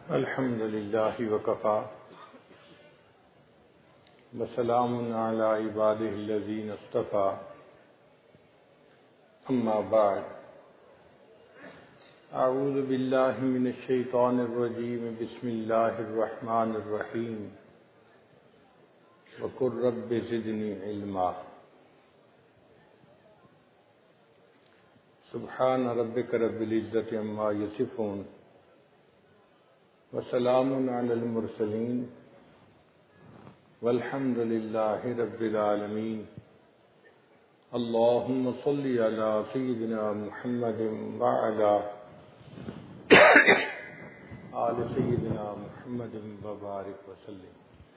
الحمد لله وكفى وسلام على عباده الذين اصطفى أما بعد أعوذ بالله من الشيطان الرجيم بسم الله الرحمن الرحيم وقل رب زدني علما سبحان ربك رب العزة عما يصفون وسلام على المرسلين والحمد لله رب العالمين اللهم صل على سيدنا محمد وعلى آل سيدنا محمد وبارك وسلم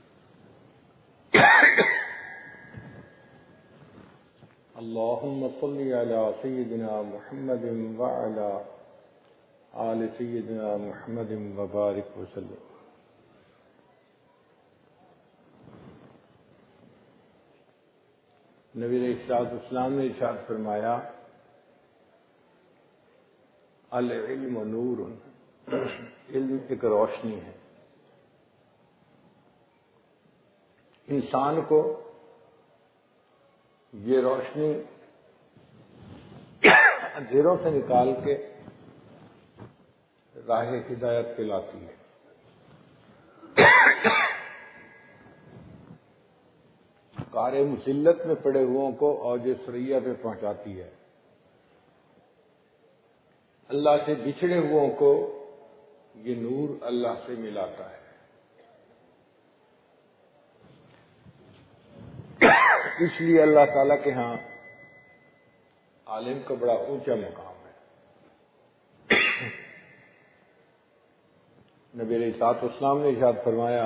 اللهم صل على سيدنا محمد وعلى آل سيدنا محمد وبارك وسلم نبی علیہ السلام نے ارشاد فرمایا العلم نور، علم ایک روشنی ہے. انسان کو یہ روشنی اندھیروں سے نکال کے راہ ہدایت پہ لاتی ہے. کار مسلت میں پڑے ہوئوں کو اوج ثریا پہ پہنچاتی ہے. اللہ سے بچھڑے ہوئوں کو یہ نور اللہ سے ملاتا ہے. اس لیے اللہ تعالیٰ کے ہاں عالم کا بڑا اونچا مقام ہے. نبی علیہ السلام نے ارشاد فرمایا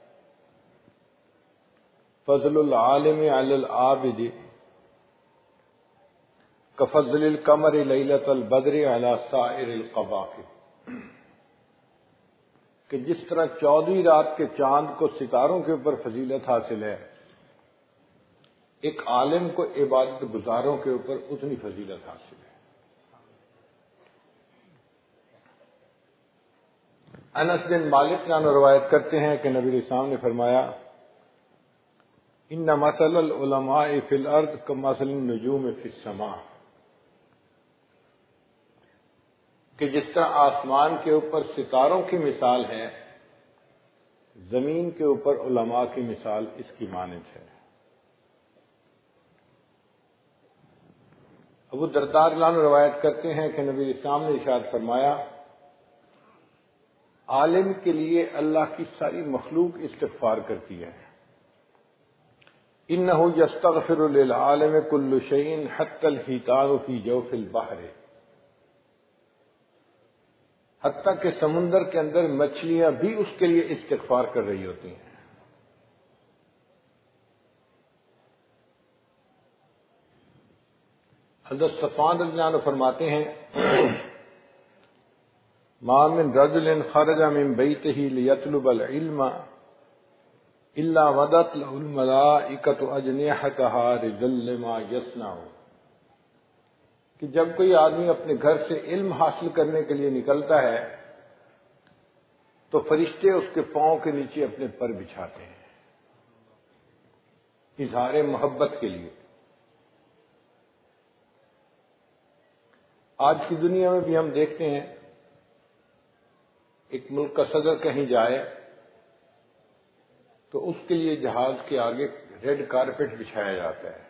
فضل العالم علی العابد کفضل القمر لیلۃ البدر علی سائر القواکب، کہ جس طرح 14ویں رات کے چاند کو ستاروں کے اوپر فضیلت حاصل ہے، ایک عالم کو عبادت گزاروں کے اوپر اتنی فضیلت حاصل ہے. انس بن مالک عنہ روایت کرتے ہیں کہ نبی علیہ السلام نے فرمایا ان مثل العلماء فی الارض کمثل النجوم فی السماء، کہ جس طرح آسمان کے اوپر ستاروں کی مثال ہے، زمین کے اوپر علماء کی مثال اس کی مانند ہے. ابو درداء رضی اللہ عنہ روایت کرتے ہیں کہ نبی اسلام نے ارشاد فرمایا عالم کے لیے اللہ کی ساری مخلوق استغفار کرتی ہے. انہ یستغفر للعالم کل شیء حتی الحیتان فی جوف البحر، حتیٰ کہ سمندر کے اندر مچھلیاں بھی اس کے لیے استغفار کر رہی ہوتی ہیں. حضرت صفوان رضی اللہ عنہ فرماتے ہیں ما من رجل خرج من بیتہ لیطلب العلم الا وضعت له الملائکۃ اجنحتها رجا لما یصنع، کہ جب کوئی آدمی اپنے گھر سے علم حاصل کرنے کے لیے نکلتا ہے تو فرشتے اس کے پاؤں کے نیچے اپنے پر بچھاتے ہیں اظہار محبت کے لیے. آج کی دنیا میں بھی ہم دیکھتے ہیں ایک ملک کا صدر کہیں جائے تو اس کے لیے جہاز کے آگے ریڈ کارپیٹ بچھایا جاتا ہے.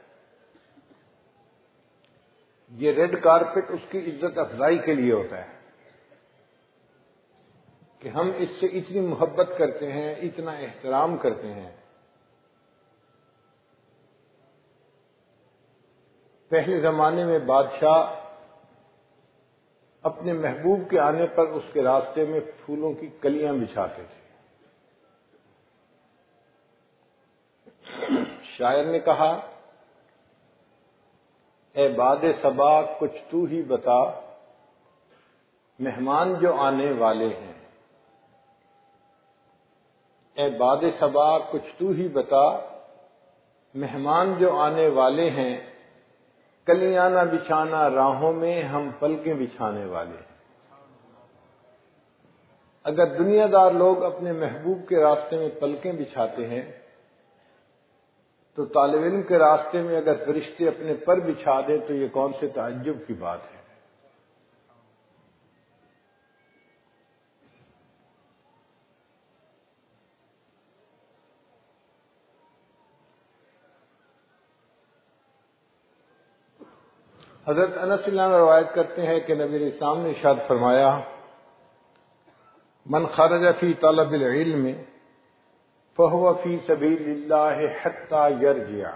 یہ ریڈ کارپیٹ اس کی عزت افزائی کے لیے ہوتا ہے کہ ہم اس سے اتنی محبت کرتے ہیں، اتنا احترام کرتے ہیں. پہلے زمانے میں بادشاہ اپنے محبوب کے آنے پر اس کے راستے میں پھولوں کی کلیاں بچھاتے تھے. شاعر نے کہا اے باد صبا کچھ تو ہی بتا، مہمان جو آنے والے ہیں. اے باد صبا کچھ تو ہی بتا، مہمان جو آنے والے ہیں. کلیاں نہ بچھانا راہوں میں، ہم پلکیں بچھانے والے ہیں. اگر دنیا دار لوگ اپنے محبوب کے راستے میں پلکیں بچھاتے ہیں تو طالب علم کے راستے میں اگر فرشتے اپنے پر بچھا دیں تو یہ کون سے تعجب کی بات ہے۔ حضرت انس رضی اللہ عنہ روایت کرتے ہیں کہ نبی علیہ السلام نے ارشاد فرمایا، من خرج فی طلب العلم فهو فی سبیل اللہ حتی یرجع،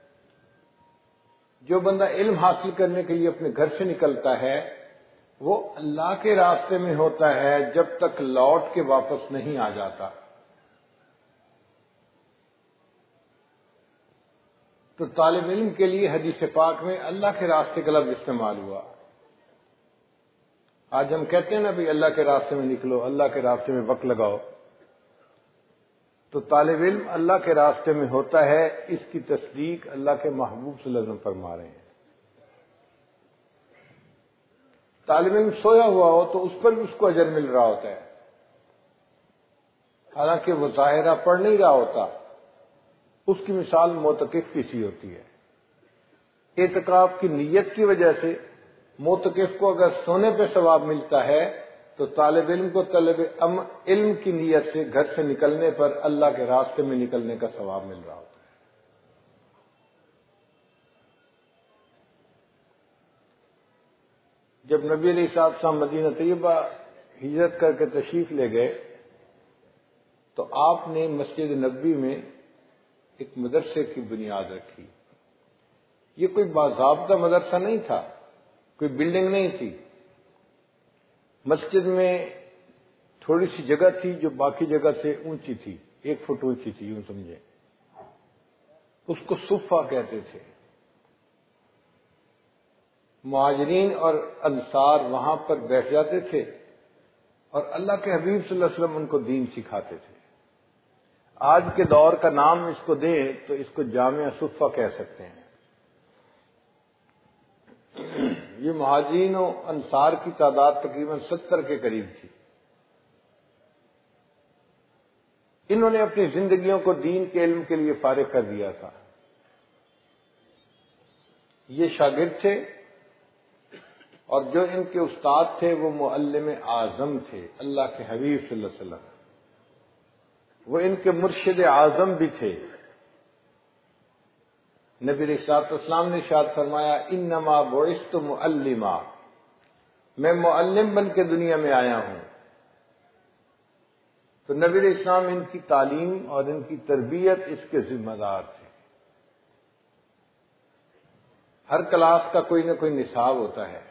جو بندہ علم حاصل کرنے کے لیے اپنے گھر سے نکلتا ہے وہ اللہ کے راستے میں ہوتا ہے جب تک لوٹ کے واپس نہیں آ جاتا۔ تو طالب علم کے لیے حدیث پاک میں اللہ کے راستے کا لفظ استعمال ہوا۔ آج ہم کہتے ہیں نا بھی اللہ کے راستے میں نکلو، اللہ کے راستے میں وقت لگاؤ، تو طالب علم اللہ کے راستے میں ہوتا ہے، اس کی تصدیق اللہ کے محبوب صلی اللہ علیہ وسلم فرما رہے ہیں۔ طالب علم سویا ہوا ہو تو اس پر بھی اس کو اجر مل رہا ہوتا ہے، حالانکہ وہ ظاہرہ پڑھ نہیں رہا ہوتا۔ اس کی مثال معتکف کی سی ہوتی ہے۔ اعتکاف کی نیت کی وجہ سے معتکف کو اگر سونے پہ ثواب ملتا ہے تو طالب علم کو طلب علم کی نیت سے گھر سے نکلنے پر اللہ کے راستے میں نکلنے کا ثواب مل رہا ہوتا ہے۔ جب نبی علیہ السلام مدینہ طیبہ ہجرت کر کے تشریف لے گئے تو آپ نے مسجد نبوی میں ایک مدرسے کی بنیاد رکھی۔ یہ کوئی باضابطہ مدرسہ نہیں تھا، کوئی بلڈنگ نہیں تھی۔ مسجد میں تھوڑی سی جگہ تھی جو باقی جگہ سے اونچی تھی، 1 فٹ اونچی تھی، یوں سمجھے۔ اس کو صفہ کہتے تھے۔ مہاجرین اور انصار وہاں پر بیٹھ جاتے تھے اور اللہ کے حبیب صلی اللہ علیہ وسلم ان کو دین سکھاتے تھے۔ آج کے دور کا نام اس کو دیں تو اس کو جامع صفہ کہہ سکتے ہیں۔ یہ مہاجرین و انصار کی تعداد تقریباً 70 کے قریب تھی۔ انہوں نے اپنی زندگیوں کو دین کے علم کے لیے فارغ کر دیا تھا۔ یہ شاگرد تھے اور جو ان کے استاد تھے وہ معلم اعظم تھے، اللہ کے حبیب صلی اللہ علیہ وسلم۔ وہ ان کے مرشد اعظم بھی تھے۔ نبی علیہ الصلوۃ والسلام نے ارشاد فرمایا، انما بعثت معلما، میں معلم بن کے دنیا میں آیا ہوں۔ تو نبی علیہ السلام ان کی تعلیم اور ان کی تربیت اس کے ذمہ دار تھے۔ ہر کلاس کا کوئی نہ کوئی نصاب ہوتا ہے۔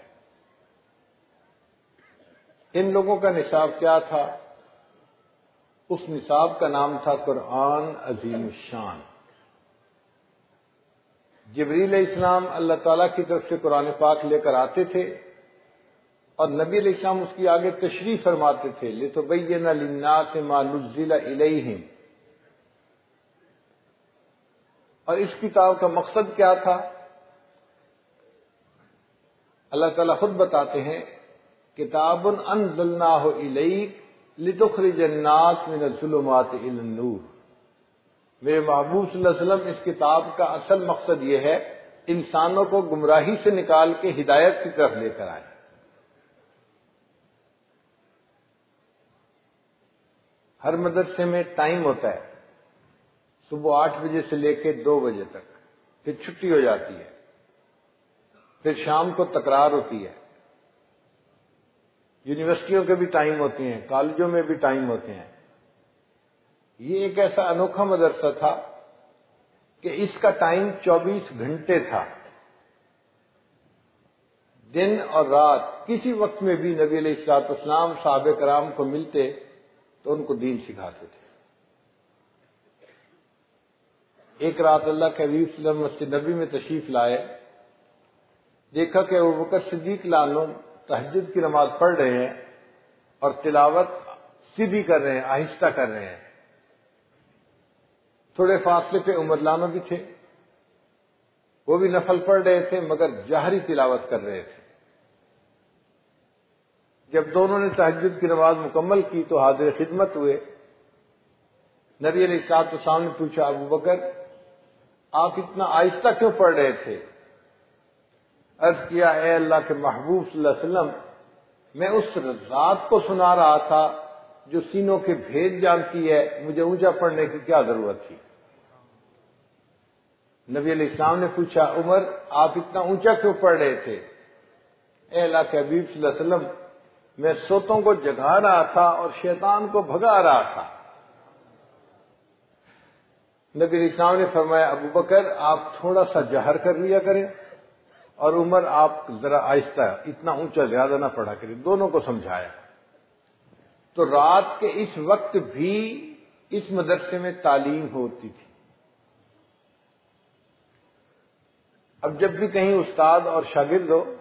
ان لوگوں کا نصاب کیا تھا؟ اس نصاب کا نام تھا قرآن عظیم الشان۔ جبریل علیہ السلام اللہ تعالیٰ کی طرف سے قرآن پاک لے کر آتے تھے اور نبی علیہ السلام اس کی آگے تشریح فرماتے تھے، لِتُبَيِّنَ لِلنَّاسِ مَا نُزِّلَ إِلَيْهِمْ۔ اور اس کتاب کا مقصد کیا تھا؟ اللہ تعالیٰ خود بتاتے ہیں، کتاب انزلناہ الیک لتخرج الناس من الظلمات الی النور۔ میرے محبوب صلی اللہ علیہ وسلم، اس کتاب کا اصل مقصد یہ ہے انسانوں کو گمراہی سے نکال کے ہدایت کی طرف لے کر آئے۔ ہر مدرسے میں ٹائم ہوتا ہے، صبح 8 بجے سے لے کے 2 بجے تک، پھر چھٹی ہو جاتی ہے، پھر شام کو تکرار ہوتی ہے۔ یونیورسٹیوں کے بھی ٹائم ہوتے ہیں، کالجوں میں بھی ٹائم ہوتے ہیں۔ یہ ایک ایسا انوکھا مدرسہ تھا کہ اس کا ٹائم 24 گھنٹے تھا۔ دن اور رات کسی وقت میں بھی نبی علیہ الصلوۃ والسلام صحابہ کرام کو ملتے تو ان کو دین سکھاتے تھے۔ ایک رات اللہ کے حبیب صلی اللہ علیہ وسلم مسجد نبی میں تشریف لائے، دیکھا کہ ابوبکر صدیق لعنہ تہجد کی نماز پڑھ رہے ہیں اور تلاوت سیدھی کر رہے ہیں، آہستہ کر رہے ہیں۔ تھوڑے فاصلے پہ عمر لعنہ بھی تھے، وہ بھی نفل پڑھ رہے تھے مگر جہری تلاوت کر رہے تھے۔ جب دونوں نے تہجد کی نماز مکمل کی تو حاضر خدمت ہوئے. نبی علیہ الصلوۃ والسلام نے پوچھا ابو بکر آپ اتنا آہستہ کیوں پڑھ رہے تھے؟ عرض کیا اے اللہ کے محبوب صلی اللہ علیہ وسلم میں اس رات کو سنا رہا تھا جو سینوں کے بھید جانتی ہے، مجھے اونچا پڑھنے کی کیا ضرورت تھی؟ نبی علیہ السلام نے پوچھا عمر آپ اتنا اونچا کیوں پڑھ رہے تھے؟ اے اللہ کے حبیب صلی اللہ علیہ وسلم میں سوتوں کو جگا رہا تھا اور شیطان کو بھگا رہا تھا. نبی علیہ السلام نے فرمایا ابو بکر آپ تھوڑا سا جہر کر لیا کریں اور عمر آپ ذرا آہستہ، اتنا اونچا زیادہ نہ پڑھا کریں. دونوں کو سمجھایا. تو رات کے اس وقت بھی اس مدرسے میں تعلیم ہوتی تھی. اب جب بھی کہیں استاد اور شاگرد ہو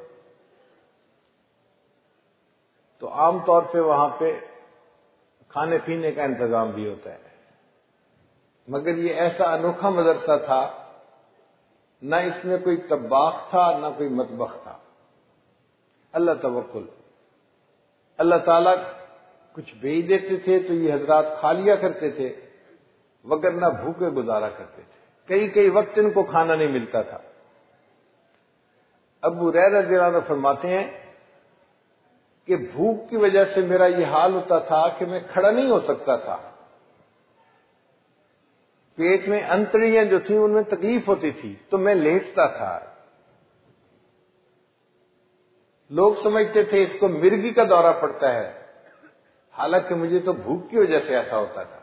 تو عام طور پہ وہاں پہ کھانے پینے کا انتظام بھی ہوتا ہے، مگر یہ ایسا انوکھا مدرسہ تھا، نہ اس میں کوئی طباخ تھا نہ کوئی مطبخ تھا. اللہ توکل. اللہ تعالیٰ کچھ بھیج دیتے تھے تو یہ حضرات کھا لیا کرتے تھے، وگرنہ بھوکے گزارا کرتے تھے. کئی کئی وقت ان کو کھانا نہیں ملتا تھا. ابو ہریرہ رضی اللہ عنہ فرماتے ہیں کہ بھوک کی وجہ سے میرا یہ حال ہوتا تھا کہ میں کھڑا نہیں ہو سکتا تھا. پیٹ میں انتڑیاں جو تھیں ان میں تکلیف ہوتی تھی تو میں لیٹتا تھا. لوگ سمجھتے تھے اس کو مرگی کا دورہ پڑتا ہے، حالانکہ مجھے تو بھوک کی وجہ سے ایسا ہوتا تھا.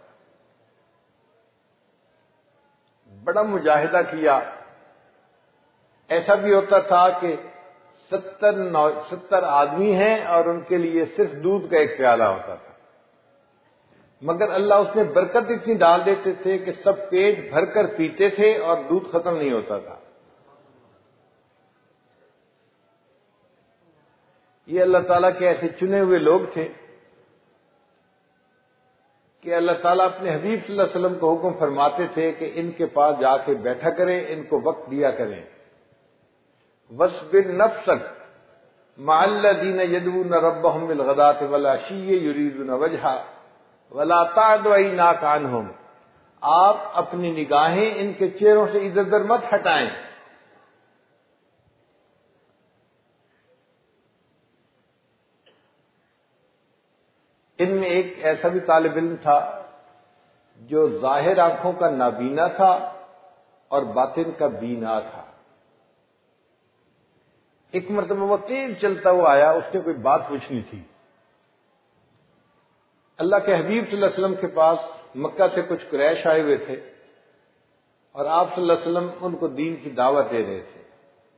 بڑا مجاہدہ کیا. ایسا بھی ہوتا تھا کہ 70 آدمی ہیں اور ان کے لیے صرف دودھ کا ایک پیالہ ہوتا تھا، مگر اللہ اس میں برکت اتنی ڈال دیتے تھے کہ سب پیٹ بھر کر پیتے تھے اور دودھ ختم نہیں ہوتا تھا. یہ اللہ تعالیٰ کے ایسے چنے ہوئے لوگ تھے کہ اللہ تعالیٰ اپنے حبیب صلی اللہ علیہ وسلم کو حکم فرماتے تھے کہ ان کے پاس جا کے بیٹھا کریں، ان کو وقت دیا کریں. وَاصْبِرْ نَفْسَكَ مَعَ الَّذِينَ يَدْعُونَ رَبَّهُم بِالْغَدَاةِ وَالْعَشِيِّ يُرِيدُونَ وَجْهَهُ وَلَا تَعْدُ عَيْنَاكَ عَنْهُمْ. آپ اپنی نگاہیں ان کے چہروں سے ادھر ادھر مت ہٹائیں. ان میں ایک ایسا بھی طالب علم تھا جو ظاہر آنکھوں کا نابینا تھا اور باطن کا بینا تھا. ایک مرتبہ وہ تیز چلتا ہوا آیا، اس نے کوئی بات پوچھنی تھی. اللہ کے حبیب صلی اللہ علیہ وسلم کے پاس مکہ سے کچھ قریش آئے ہوئے تھے اور آپ صلی اللہ علیہ وسلم ان کو دین کی دعوت دے رہے تھے.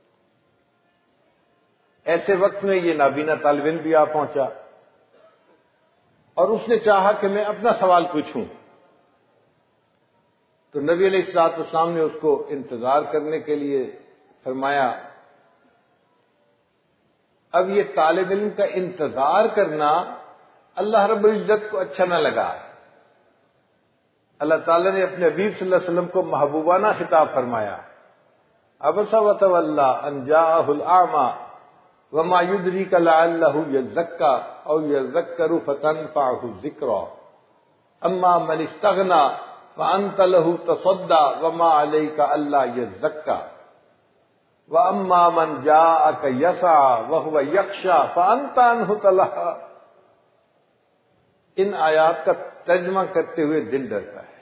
ایسے وقت میں یہ نابینا طالب علم بھی آ پہنچا اور اس نے چاہا کہ میں اپنا سوال پوچھوں. تو نبی علیہ الصلوۃ والسلام نے اس کو انتظار کرنے کے لیے فرمایا. اب یہ طالب علم کا انتظار کرنا اللہ رب العزت کو اچھا نہ لگا. اللہ تعالیٰ نے اپنے حبیب صلی اللہ علیہ وسلم کو محبوبانہ خطاب فرمایا. عبس وتولی ان جاءہ الاعمی وما یدریک لعلہ یزکا او یذکر فتنفعہ الذکریٰ اما من استغنی فانت لہ تصدی وما علیک الا یزکا وَأَمَّا مَنْ جَاءَكَ يَسْعَىٰ وَهُوَ يَخْشَىٰ فَأَنْتَ عَنْهُ تَلَهَّىٰ. ان آیات کا ترجمہ کرتے ہوئے دل ڈرتا ہے.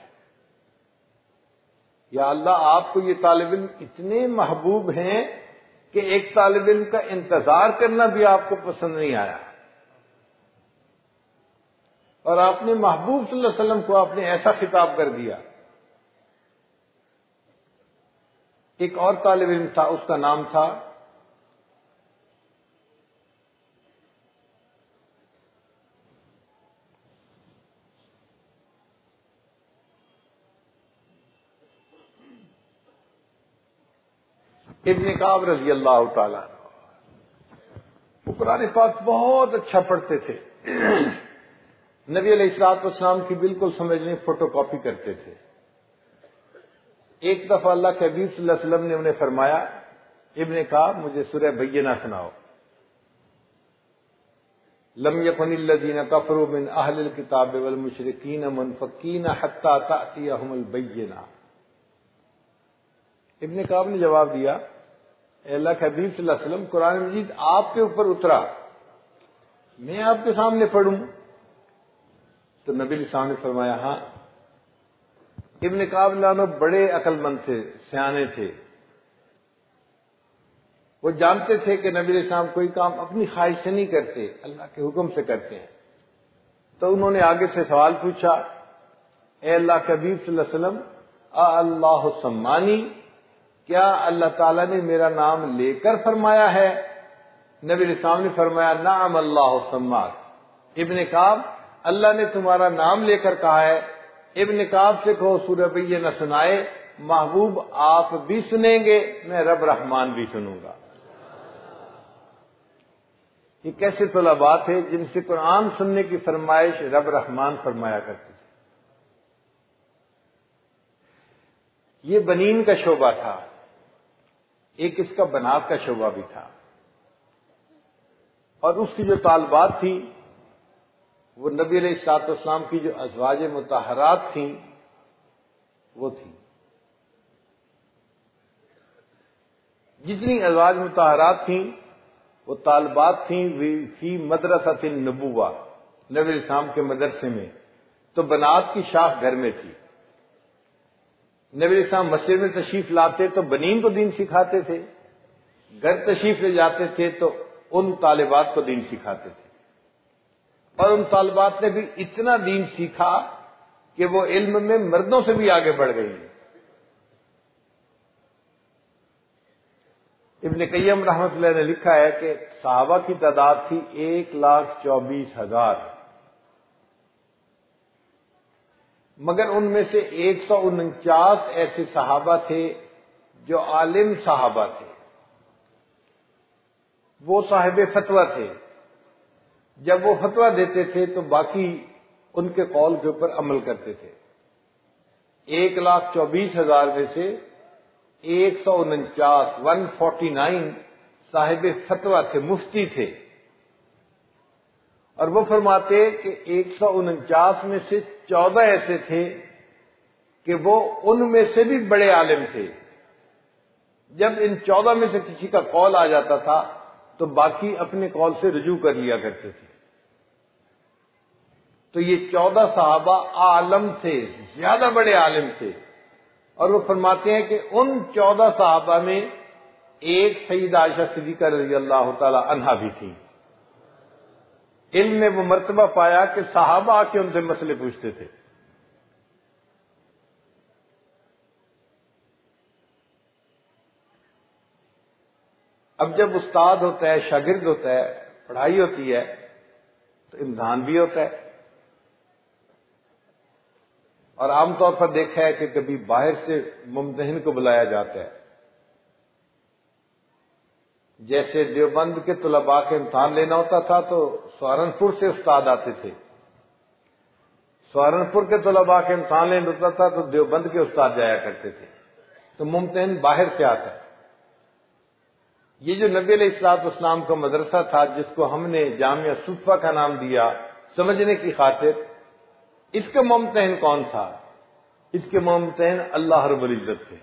یا اللہ آپ کو یہ طالب علم اتنے محبوب ہیں کہ ایک طالب علم کا انتظار کرنا بھی آپ کو پسند نہیں آیا، اور آپ نے محبوب صلی اللہ علیہ وسلم کو آپ نے ایسا خطاب کر دیا. ایک اور طالب علم تھا، اس کا نام تھا ابن کعب رضی اللہ تعالیٰ. وہ قرآن پاک بہت اچھا پڑھتے تھے. نبی علیہ الصلوۃ والسلام کی بالکل سمجھ نہیں، فوٹو کاپی کرتے تھے. ایک دفعہ اللہ کے حبیب صلی اللہ علیہ وسلم نے انہیں فرمایا ابن کعب مجھے سورہ بینہ سناؤ. لم یکن الذین کفروا من اہل الکتاب والمشرکین منفکین حتی تأتیہم البینہ۔ ابن کعب نے جواب دیا، اے اللہ کے حبیب صلی اللہ علیہ وسلم، قرآن مجید آپ کے اوپر اترا، میں آپ کے سامنے پڑھوں؟ تو نبی علیہ السلام نے فرمایا ہاں۔ ابن کعب لانو بڑے عقل مند تھے، سیانے تھے، وہ جانتے تھے کہ نبی علیہ السلام کوئی کام اپنی خواہش سے نہیں کرتے، اللہ کے حکم سے کرتے ہیں۔ تو انہوں نے آگے سے سوال پوچھا، اے اللہ کے حبیب صلی اللہ علیہ وسلم، اللہ سمانی، کیا اللہ تعالیٰ نے میرا نام لے کر فرمایا ہے؟ نبی علیہ السلام نے فرمایا نعم اللہ سماک۔ ابن کعب، اللہ نے تمہارا نام لے کر کہا ہے۔ ابن کعب سے کہو سورہ بینہ سنائے، محبوب آپ بھی سنیں گے، میں رب رحمان بھی سنوں گا۔ یہ کیسے طلباء تھے جن سے قرآن سننے کی فرمائش رب رحمان فرمایا کرتے تھے۔ یہ بنین کا شعبہ تھا، ایک اس کا بنات کا شعبہ بھی تھا، اور اس کی جو طالبات تھی وہ نبی علیہ الصلوۃ والسلام کی جو ازواج مطہرات تھیں وہ تھیں۔ جتنی ازواج مطہرات تھیں وہ طالبات تھیں فی مدرسۃ النبوہ، نبی علیہ السلام کے مدرسے میں، تو بنات کی شاخ گھر میں تھی۔ نبی علیہ السلام مسجد میں تشریف لاتے تو بنین کو دین سکھاتے تھے، گھر تشریف لے جاتے تھے تو ان طالبات کو دین سکھاتے تھے، اور ان طالبات نے بھی اتنا دین سیکھا کہ وہ علم میں مردوں سے بھی آگے بڑھ گئی۔ ابن قیم رحمۃ اللہ نے لکھا ہے کہ صحابہ کی تعداد تھی 1,24,000، مگر ان میں سے 149 ایسے صحابہ تھے جو عالم صحابہ تھے، وہ صاحب فتویٰ تھے۔ جب وہ فتویٰ دیتے تھے تو باقی ان کے قول کے اوپر عمل کرتے تھے۔ 1,24,000 میں سے 149 صاحب فتویٰ تھے، مفتی تھے، اور وہ فرماتے کہ 149 میں سے 14 ایسے تھے کہ وہ ان میں سے بھی بڑے عالم تھے۔ جب ان 14 میں سے کسی کا قول آ جاتا تھا تو باقی اپنے قول سے رجوع کر لیا کرتے تھے۔ تو یہ 14 صحابہ عالم تھے، زیادہ بڑے عالم تھے، اور وہ فرماتے ہیں کہ ان 14 صحابہ میں ایک سیدہ عائشہ صدیقہ رضی اللہ تعالی عنہا بھی تھی۔ علم میں وہ مرتبہ پایا کہ صحابہ آ کے ان سے مسئلے پوچھتے تھے۔ اب جب استاد ہوتا ہے، شاگرد ہوتا ہے، پڑھائی ہوتی ہے تو امتحان بھی ہوتا ہے، اور عام طور پر دیکھا ہے کہ کبھی باہر سے ممتحن کو بلایا جاتا ہے۔ جیسے دیوبند کے طلباء کے امتحان لینا ہوتا تھا تو سہارنپور سے استاد آتے تھے، سہارنپور کے طلباء کے امتحان لینا ہوتا تھا تو دیوبند کے استاد جایا کرتے تھے، تو ممتحن باہر سے آتا ہے۔ یہ جو نبی علیہ الصلوۃ والسلام کا مدرسہ تھا، جس کو ہم نے جامعہ صفہ کا نام دیا سمجھنے کی خاطر، اس کا ممتحن کون تھا؟ اس کے ممتحن اللہ رب العزت تھے۔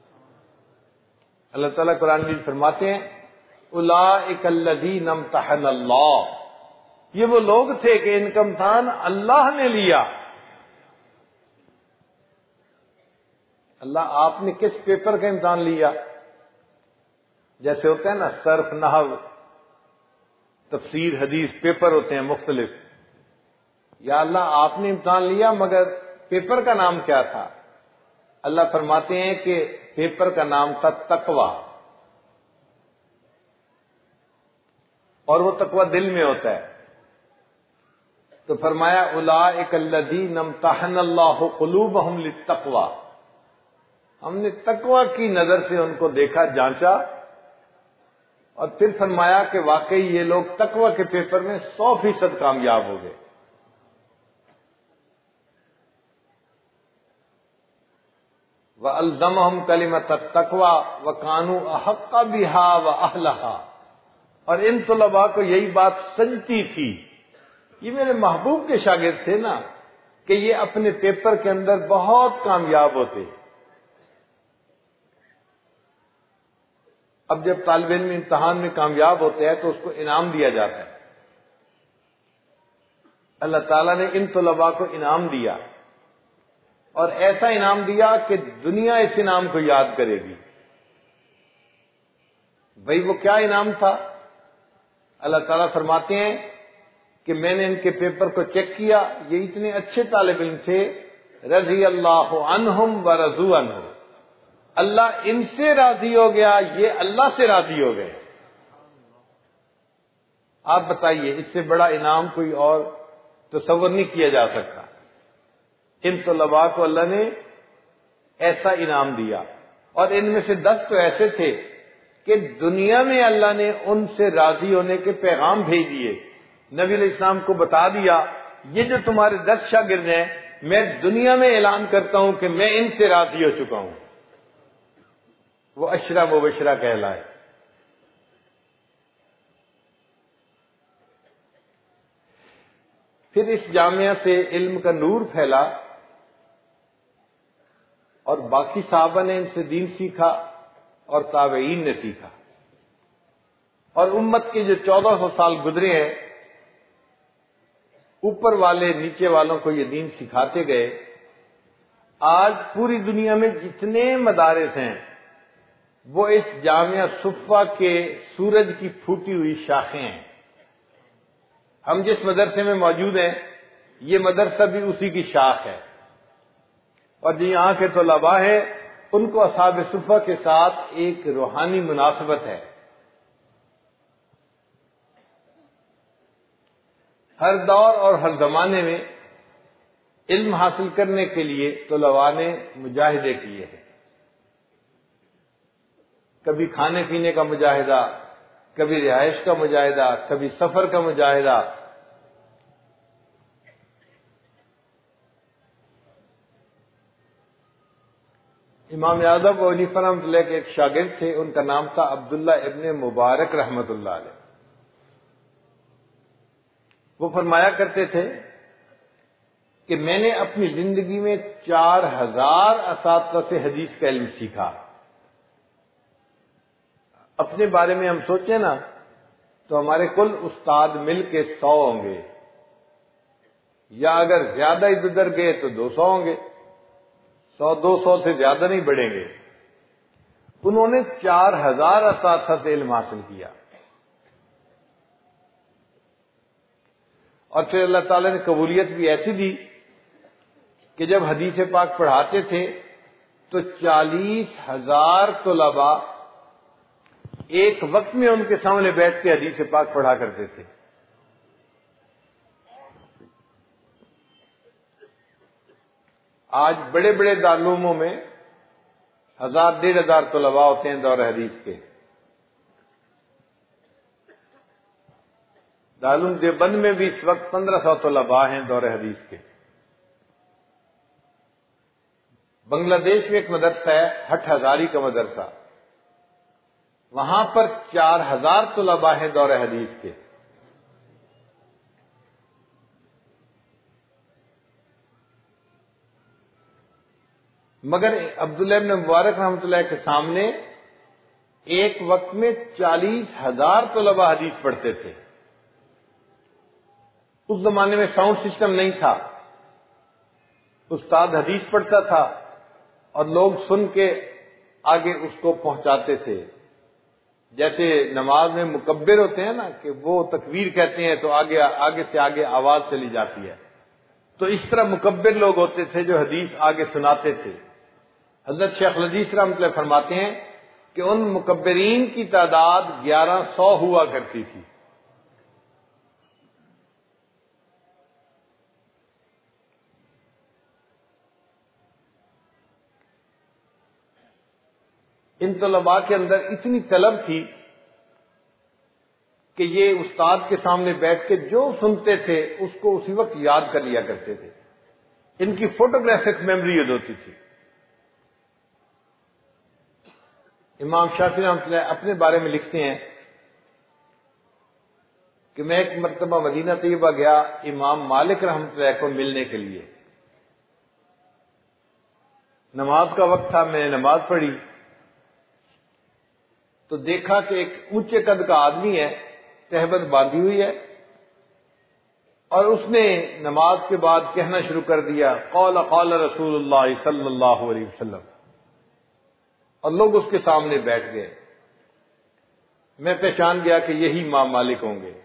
اللہ تعالیٰ قرآن میں فرماتے ہیں اولئک الذین امتحن اللہ، یہ وہ لوگ تھے کہ ان کا امتحان اللہ نے لیا۔ اللہ آپ نے کس پیپر کا امتحان لیا؟ جیسے ہوتا ہے نا صرف، نحو، تفسیر، حدیث، پیپر ہوتے ہیں مختلف۔ یا اللہ آپ نے امتحان لیا مگر پیپر کا نام کیا تھا؟ اللہ فرماتے ہیں کہ پیپر کا نام تھا تقوی، اور وہ تقوی دل میں ہوتا ہے۔ تو فرمایا اولئک الذین امتحن اللہ قلوبہم للتقوی، ہم نے تقوی کی نظر سے ان کو دیکھا، جانچا، اور پھر فرمایا کہ واقعی یہ لوگ تقوی کے پیپر میں 100% کامیاب ہو گئے۔ وَأَلْزَمَهُمْ كَلِمَةَ التَّقْوَى وَكَانُوا أَحَقَّ بِهَا وَأَهْلَهَا، اور ان طلباء کو یہی بات سنجتی تھی یہ میرے محبوب کے شاگرد تھے نا کہ یہ اپنے پیپر کے اندر بہت کامیاب ہوتے. اب جب طالب علم امتحان میں کامیاب ہوتے ہیں تو اس کو انعام دیا جاتا ہے. اللہ تعالیٰ نے ان طلباء کو انعام دیا اور ایسا انعام دیا کہ دنیا اس انعام کو یاد کرے گی. بھئی وہ کیا انعام تھا؟ اللہ تعالیٰ فرماتے ہیں کہ میں نے ان کے پیپر کو چیک کیا، یہ اتنے اچھے طالب علم تھے، رضی اللہ عنہم ورضوا عنہ، اللہ ان سے راضی ہو گیا، یہ اللہ سے راضی ہو گئے. آپ بتائیے اس سے بڑا انعام کوئی اور تصور نہیں کیا جا سکتا. ان طلباء کو اللہ نے ایسا انعام دیا، اور ان میں سے 10 تو ایسے تھے کہ دنیا میں اللہ نے ان سے راضی ہونے کے پیغام بھیج دیے. نبی علیہ السلام کو بتا دیا یہ جو تمہارے 10 شاگرد ہیں میں دنیا میں اعلان کرتا ہوں کہ میں ان سے راضی ہو چکا ہوں. وہ عشرہ مبشرہ کہلائے. پھر اس جامعہ سے علم کا نور پھیلا اور باقی صحابہ نے ان سے دین سیکھا اور تابعین نے سیکھا، اور امت کے جو 1400 سال گزرے ہیں اوپر والے نیچے والوں کو یہ دین سکھاتے گئے. آج پوری دنیا میں جتنے مدارس ہیں وہ اس جامعہ صفہ کے سورج کی پھوٹی ہوئی شاخیں ہیں. ہم جس مدرسے میں موجود ہیں یہ مدرسہ بھی اسی کی شاخ ہے، اور جو یہاں کے طلباء ہیں ان کو اصحاب صفہ کے ساتھ ایک روحانی مناسبت ہے. ہر دور اور ہر زمانے میں علم حاصل کرنے کے لیے طلباء نے مجاہدے کیے ہیں. کبھی کھانے پینے کا مجاہدہ، کبھی رہائش کا مجاہدہ، کبھی سفر کا مجاہدہ. امام اعظم ابو حنیفہ رحمۃ اللہ کے ایک شاگرد تھے، ان کا نام تھا عبداللہ ابن مبارک رحمۃ اللہ علیہ. وہ فرمایا کرتے تھے کہ میں نے اپنی زندگی میں 4000 اساتذہ سے حدیث کا علم سیکھا. اپنے بارے میں ہم سوچیں نا تو ہمارے کل استاد مل کے 100 ہوں گے، یا اگر زیادہ ادھر ادھر گئے تو 200 ہوں گے. 100-200 سے زیادہ نہیں بڑھیں گے. انہوں نے 4000 اساتذہ سے علم حاصل کیا، اور پھر اللہ تعالی نے قبولیت بھی ایسی دی کہ جب حدیث پاک پڑھاتے تھے تو 40,000 طلباء ایک وقت میں ان کے سامنے بیٹھ کے حدیث پاک پڑھا کرتے تھے. آج بڑے بڑے دارالعلوموں میں 1000-1500 طلباء ہوتے ہیں دور حدیث کے. دارالعلوم دیوبند میں بھی اس وقت 1500 طلباء ہیں دور حدیث کے. بنگلہ دیش میں ایک مدرسہ ہے ہٹھ ہزاری کا مدرسہ، وہاں پر 4000 طلباء ہیں دور حدیث کے. مگر عبداللہ ابن مبارک رحمۃ اللہ کے سامنے ایک وقت میں 40,000 طلباء حدیث پڑھتے تھے. اس زمانے میں ساؤنڈ سسٹم نہیں تھا. استاد حدیث پڑھتا تھا اور لوگ سن کے آگے اس کو پہنچاتے تھے. جیسے نماز میں مکبر ہوتے ہیں نا کہ وہ تکبیر کہتے ہیں تو آگے سے آگے آواز چلی جاتی ہے، تو اس طرح مکبر لوگ ہوتے تھے جو حدیث آگے سناتے تھے. حضرت شیخ لذیذ رحمۃ اللہ فرماتے ہیں کہ ان مکبرین کی تعداد 1100 ہوا کرتی تھی. ان طلباء کے اندر اتنی طلب تھی کہ یہ استاد کے سامنے بیٹھ کے جو سنتے تھے اس کو اسی وقت یاد کر لیا کرتے تھے. ان کی فوٹوگرافک میموری ہوتی تھی. امام شافعی رحمۃ اللہ اپنے بارے میں لکھتے ہیں کہ میں ایک مرتبہ مدینہ طیبہ گیا امام مالک رحمۃ اللہ کو ملنے کے لیے. نماز کا وقت تھا، میں نے نماز پڑھی تو دیکھا کہ ایک اونچے قد کا آدمی ہے، تہبند باندھی ہوئی ہے، اور اس نے نماز کے بعد کہنا شروع کر دیا قال قال رسول اللہ صلی اللہ علیہ وسلم، اور لوگ اس کے سامنے بیٹھ گئے. میں پہچان گیا کہ یہی امام مالک ہوں گے.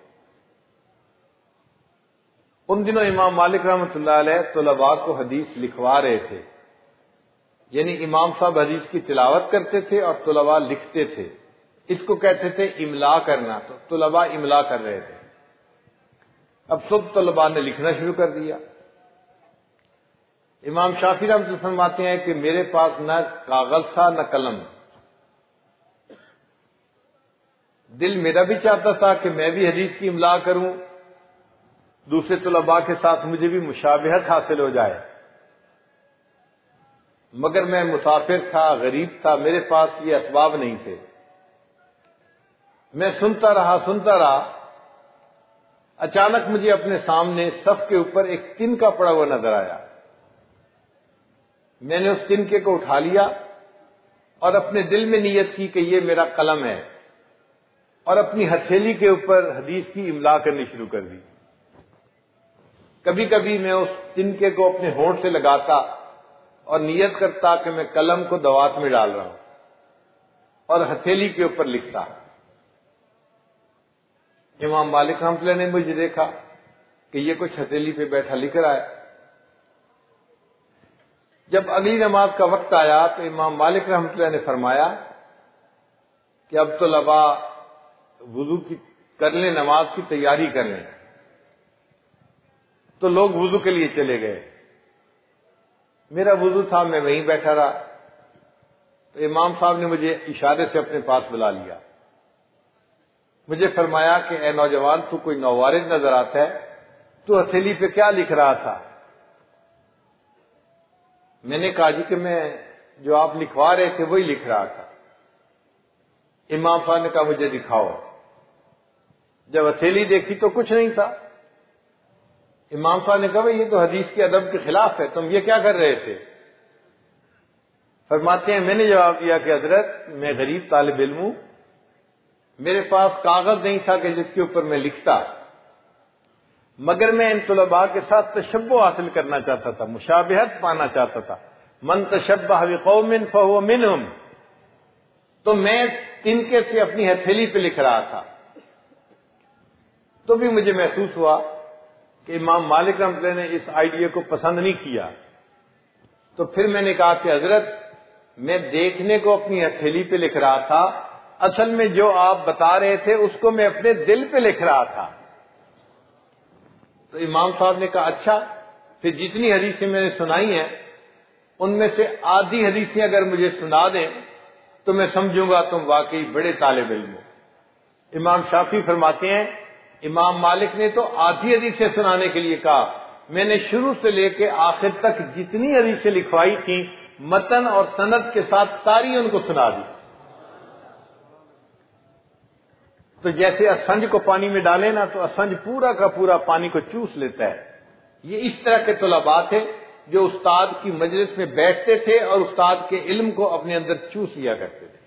ان دنوں امام مالک رحمۃ اللہ علیہ طلباء کو حدیث لکھوا رہے تھے، یعنی امام صاحب حدیث کی تلاوت کرتے تھے اور طلباء لکھتے تھے. اس کو کہتے تھے املا کرنا، تو طلباء املا کر رہے تھے. اب سب طلباء نے لکھنا شروع کر دیا. امام شافعی رحمۃ اللہ فرماتے ہیں کہ میرے پاس نہ کاغذ تھا نہ قلم. دل میرا بھی چاہتا تھا کہ میں بھی حدیث کی املا کروں، دوسرے طلباء کے ساتھ مجھے بھی مشابہت حاصل ہو جائے، مگر میں مسافر تھا، غریب تھا، میرے پاس یہ اسباب نہیں تھے. میں سنتا رہا. اچانک مجھے اپنے سامنے صف کے اوپر ایک تنکا پڑا ہوا نظر آیا. میں نے اس تنکے کو اٹھا لیا اور اپنے دل میں نیت کی کہ یہ میرا قلم ہے، اور اپنی ہتھیلی کے اوپر حدیث کی املا کرنی شروع کر دی. کبھی کبھی میں اس تنکے کو اپنے ہونٹ سے لگاتا اور نیت کرتا کہ میں قلم کو دوات میں ڈال رہا ہوں اور ہتھیلی کے اوپر لکھتا. امام مالک رحمۃ اللہ نے مجھے دیکھا کہ یہ کچھ ہتھیلی پہ بیٹھا لکھ رہا ہے. جب اگلی نماز کا وقت آیا تو امام مالک رحمۃ اللہ نے فرمایا کہ اب طلباء وضو کر لیں، نماز کی تیاری کر لیں. تو لوگ وضو کے لیے چلے گئے. میرا وضو تھا، میں وہیں بیٹھا رہا. تو امام صاحب نے مجھے اشارے سے اپنے پاس بلا لیا. مجھے فرمایا کہ اے نوجوان، تو کوئی نووارد نظر آتا ہے، تو ہتھیلی پہ کیا لکھ رہا تھا؟ میں نے کہا جی کہ میں جو آپ لکھوا رہے تھے وہی لکھ رہا تھا. امام صاحب نے کہا مجھے دکھاؤ. جب ہتھیلی دیکھی تو کچھ نہیں تھا. امام صاحب نے کہا بھائی یہ تو حدیث کے ادب کے خلاف ہے، تم یہ کیا کر رہے تھے؟ فرماتے ہیں میں نے جواب دیا کہ حضرت میں غریب طالب علم ہوں، میرے پاس کاغذ نہیں تھا کہ جس کے اوپر میں لکھتا، مگر میں ان طلباء کے ساتھ تشبہ حاصل کرنا چاہتا تھا، مشابہت پانا چاہتا تھا. من تشبہ بقوم فہو منہم. تو میں تنکے سے اپنی ہتھیلی پہ لکھ رہا تھا. تو بھی مجھے محسوس ہوا کہ امام مالک رحمۃ اللہ نے اس آئیڈیا کو پسند نہیں کیا. تو پھر میں نے کہا کہ حضرت میں دیکھنے کو اپنی ہتھیلی پہ لکھ رہا تھا، اصل میں جو آپ بتا رہے تھے اس کو میں اپنے دل پہ لکھ رہا تھا. تو امام صاحب نے کہا اچھا، پھر جتنی حدیثیں میں نے سنائی ہیں ان میں سے آدھی حدیثیں اگر مجھے سنا دیں تو میں سمجھوں گا تم واقعی بڑے طالب علم ہو. امام شافعی فرماتے ہیں امام مالک نے تو آدھی حدیثیں سنانے کے لیے کہا، میں نے شروع سے لے کے آخر تک جتنی حدیثیں لکھوائی تھیں متن اور سند کے ساتھ ساری ان کو سنا دی. تو جیسے اسنج کو پانی میں ڈالے نا تو اسنج پورا کا پورا پانی کو چوس لیتا ہے. یہ اس طرح کے طلباء تھے جو استاد کی مجلس میں بیٹھتے تھے اور استاد کے علم کو اپنے اندر چوس لیا کرتے تھے.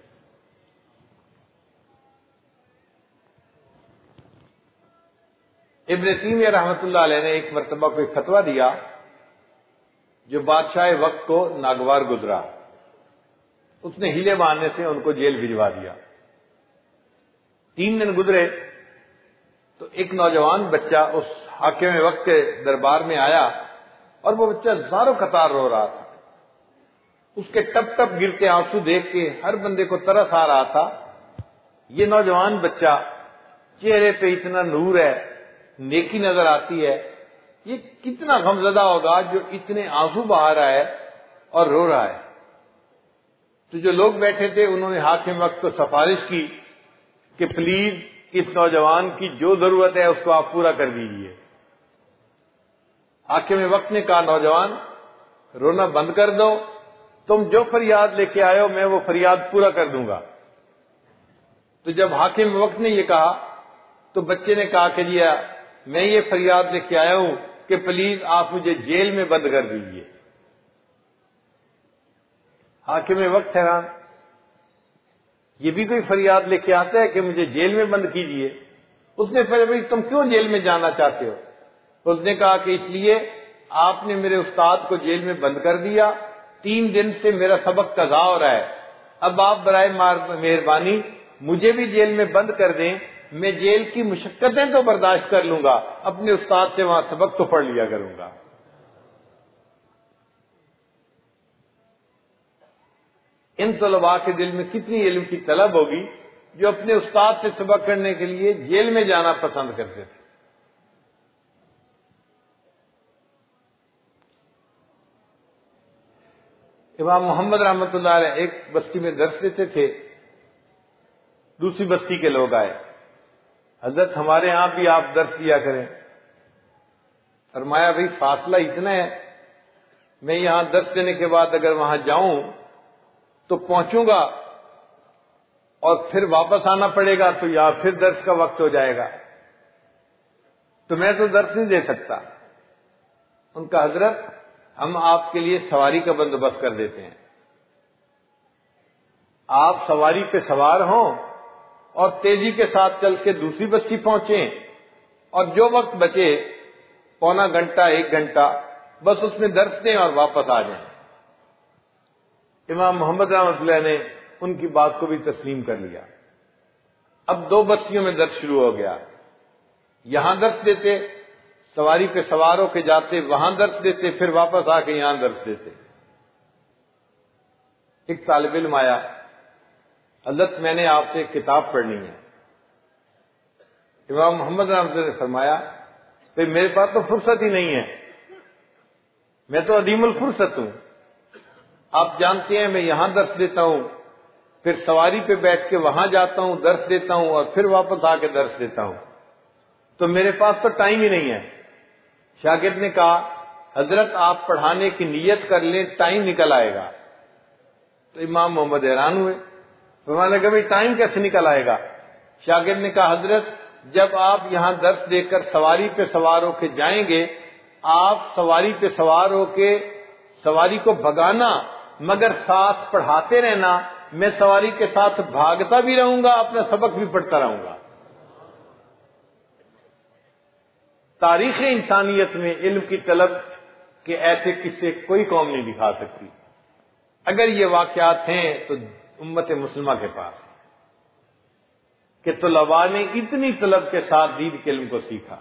ابن تیمیہ رحمۃ اللہ علیہ نے ایک مرتبہ کوئی فتویٰ دیا جو بادشاہ وقت کو ناگوار گزرا. اس نے ہیلے مارنے سے ان کو جیل بھجوا دیا. 3 دن گزرے تو ایک نوجوان بچہ اس حاکم وقت کے دربار میں آیا اور وہ بچہ زاروں قطار رو رہا تھا. اس کے ٹپ ٹپ گرتے آنسو دیکھ کے ہر بندے کو ترس آ رہا تھا. یہ نوجوان بچہ چہرے پہ اتنا نور ہے، نیکی نظر آتی ہے، یہ کتنا غمزدہ ہوگا جو اتنے آنسو بہا رہا ہے اور رو رہا ہے. تو جو لوگ بیٹھے تھے انہوں نے حاکم وقت کو سفارش کی کہ پلیز اس نوجوان کی جو ضرورت ہے اس کو آپ پورا کر دیجیے. حاکم وقت نے کہا نوجوان رونا بند کر دو، تم جو فریاد لے کے آئے ہو میں وہ فریاد پورا کر دوں گا. تو جب حاکم وقت نے یہ کہا تو بچے نے کہا کہ جی میں یہ فریاد لے کے آیا ہوں کہ پلیز آپ مجھے جیل میں بند کر دیجیے۔ حاکم وقت حیران، یہ بھی کوئی فریاد لے کے آتا ہے کہ مجھے جیل میں بند کیجیے؟ اس نے پہلے بھائی تم کیوں جیل میں جانا چاہتے ہو؟ اس نے کہا کہ اس لیے آپ نے میرے استاد کو جیل میں بند کر دیا، 3 دن سے میرا سبق قضا ہو رہا ہے، اب آپ برائے مہربانی مجھے بھی جیل میں بند کر دیں، میں جیل کی مشقتیں تو برداشت کر لوں گا، اپنے استاد سے وہاں سبق تو پڑھ لیا کروں گا۔ ان طلباء کے دل میں کتنی علم کی طلب ہوگی جو اپنے استاد سے سبق کرنے کے لیے جیل میں جانا پسند کرتے تھے۔ امام محمد رحمۃ اللہ علیہ ایک بستی میں درس دیتے تھے، دوسری بستی کے لوگ آئے، حضرت ہمارے ہاں بھی آپ درس دیا کریں۔ فرمایا بھئی فاصلہ اتنا ہے، میں یہاں درس دینے کے بعد اگر وہاں جاؤں تو پہنچوں گا اور پھر واپس آنا پڑے گا تو یا پھر درس کا وقت ہو جائے گا، تو میں تو درس نہیں دے سکتا۔ ان کا حضرت ہم آپ کے لیے سواری کا بندوبست کر دیتے ہیں، آپ سواری پہ سوار ہوں اور تیزی کے ساتھ چل کے دوسری بستی پہنچیں، اور جو وقت بچے پونا گھنٹہ 1 گھنٹہ بس اس میں درس دیں اور واپس آ جائیں۔ امام محمد رحمۃ اللہ نے ان کی بات کو بھی تسلیم کر لیا۔ اب 2 بستیوں میں درس شروع ہو گیا، یہاں درس دیتے، سواری پہ سوار ہو کے جاتے، وہاں درس دیتے، پھر واپس آ کے یہاں درس دیتے۔ ایک طالب علم آیا، حضرت میں نے آپ سے ایک کتاب پڑھنی ہے۔ امام محمد رحمۃ اللہ نے فرمایا کہ میرے پاس تو فرصت ہی نہیں ہے، میں تو عدیم الفرصت ہوں، آپ جانتے ہیں میں یہاں درس دیتا ہوں، پھر سواری پہ بیٹھ کے وہاں جاتا ہوں درس دیتا ہوں اور پھر واپس آ کے درس دیتا ہوں، تو میرے پاس تو ٹائم ہی نہیں ہے۔ شاگرد نے کہا حضرت آپ پڑھانے کی نیت کر لیں، ٹائم نکل آئے گا۔ تو امام محمد حیران ہوئے، فرمانے لگا ٹائم کیسے نکل آئے گا؟ شاگرد نے کہا حضرت جب آپ یہاں درس دے کر سواری پہ سوار ہو کے جائیں گے، آپ سواری پہ سوار ہو کے سواری کو بھگانا مگر ساتھ پڑھاتے رہنا، میں سواری کے ساتھ بھاگتا بھی رہوں گا، اپنا سبق بھی پڑھتا رہوں گا۔ تاریخ انسانیت میں علم کی طلب کے ایسے قصے کوئی قوم نہیں دکھا سکتی۔ اگر یہ واقعات ہیں تو امت مسلمہ کے پاس، کہ طلباء نے اتنی طلب کے ساتھ دین کے علم کو سیکھا۔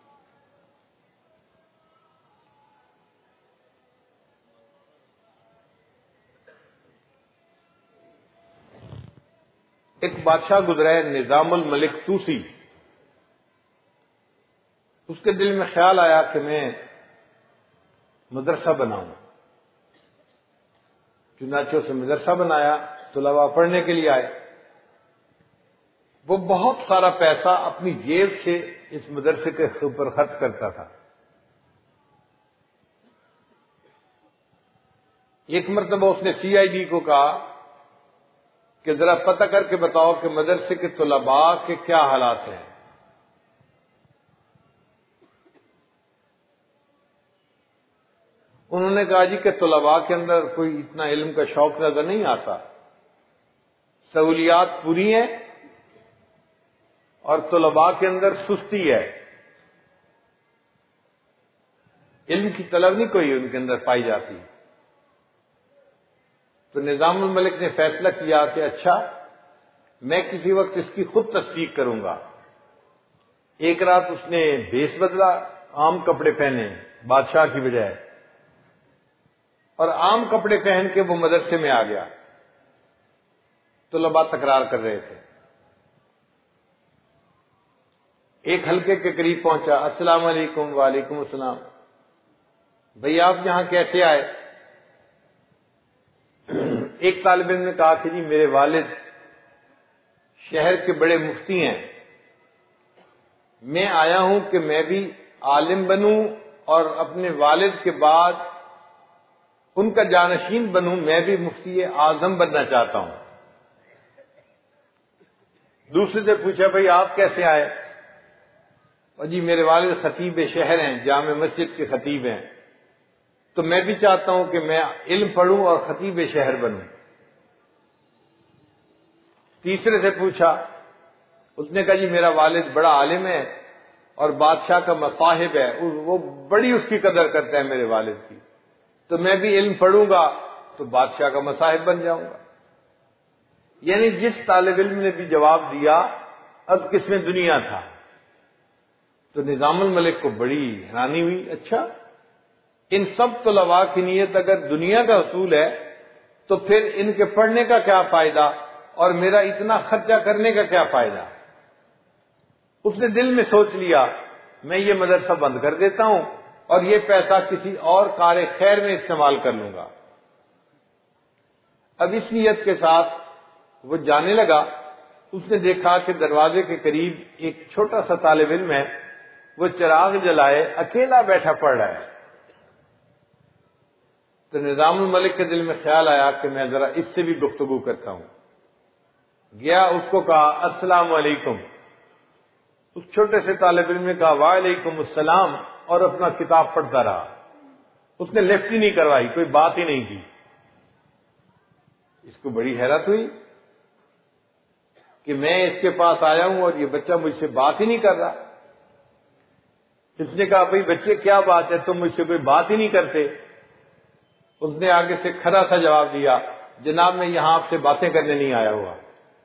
ایک بادشاہ گزرا ہے نظام الملک توسی، اس کے دل میں خیال آیا کہ میں مدرسہ بناؤں، چنانچہ اسے مدرسہ بنایا، طلباء پڑھنے کے لیے آئے۔ وہ بہت سارا پیسہ اپنی جیب سے اس مدرسے کے اوپر خرچ کرتا تھا۔ ایک مرتبہ اس نے CID کو کہا کہ ذرا پتہ کر کے بتاؤ کہ مدرسے کے طلباء کے کیا حالات ہیں۔ انہوں نے کہا جی کہ طلباء کے اندر کوئی اتنا علم کا شوق نظر نہیں آتا، سہولیات پوری ہیں اور طلباء کے اندر سستی ہے، علم کی طلب نہیں کوئی ان کے اندر پائی جاتی۔ تو نظام الملک نے فیصلہ کیا کہ اچھا میں کسی وقت اس کی خود تصدیق کروں گا۔ ایک رات اس نے بھیس بدلا، عام کپڑے پہنے بادشاہ کی بجائے، اور عام کپڑے پہن کے وہ مدرسے میں آ گیا۔ طلباء تکرار کر رہے تھے، ایک حلقے کے قریب پہنچا، السلام علیکم، وعلیکم السلام، بھئی آپ یہاں کیسے آئے؟ ایک طالب علم نے کہا کہ جی میرے والد شہر کے بڑے مفتی ہیں، میں آیا ہوں کہ میں بھی عالم بنوں اور اپنے والد کے بعد ان کا جانشین بنوں، میں بھی مفتی اعظم بننا چاہتا ہوں۔ دوسرے سے پوچھا بھئی آپ کیسے آئے؟ اور جی میرے والد خطیب شہر ہیں، جامع مسجد کے خطیب ہیں، تو میں بھی چاہتا ہوں کہ میں علم پڑھوں اور خطیب شہر بنوں۔ تیسرے سے پوچھا، اس نے کہا جی میرا والد بڑا عالم ہے اور بادشاہ کا مصاحب ہے، وہ بڑی اس کی قدر کرتا ہے میرے والد کی، تو میں بھی علم پڑھوں گا تو بادشاہ کا مصاحب بن جاؤں گا۔ یعنی جس طالب علم نے بھی جواب دیا اب کس میں دنیا تھا، تو نظام الملک کو بڑی حیرانی ہوئی، اچھا ان سب طلباء کی نیت اگر دنیا کا اصول ہے تو پھر ان کے پڑھنے کا کیا فائدہ اور میرا اتنا خرچہ کرنے کا کیا فائدہ۔ اس نے دل میں سوچ لیا میں یہ مدرسہ بند کر دیتا ہوں اور یہ پیسہ کسی اور کار خیر میں استعمال کر لوں گا۔ اب اس نیت کے ساتھ وہ جانے لگا، اس نے دیکھا کہ دروازے کے قریب ایک چھوٹا سا طالب علم ہے، وہ چراغ جلائے اکیلا بیٹھا پڑھ رہا ہے۔ تو نظام الملک کے دل میں خیال آیا کہ میں ذرا اس سے بھی گفتگو کرتا ہوں۔ گیا، اس کو کہا السلام علیکم۔ اس چھوٹے سے طالب علم نے کہا وعلیکم السلام، اور اپنا کتاب پڑھتا رہا۔ اس نے لفٹ ہی نہیں کروائی، کوئی بات ہی نہیں کی۔ اس کو بڑی حیرت ہوئی کہ میں اس کے پاس آیا ہوں اور یہ بچہ مجھ سے بات ہی نہیں کر رہا۔ اس نے کہا بھئی بچے کیا بات ہے، تم مجھ سے کوئی بات ہی نہیں کرتے۔ اس نے آگے سے کھڑا سا جواب دیا جناب میں یہاں آپ سے باتیں کرنے نہیں آیا ہوا۔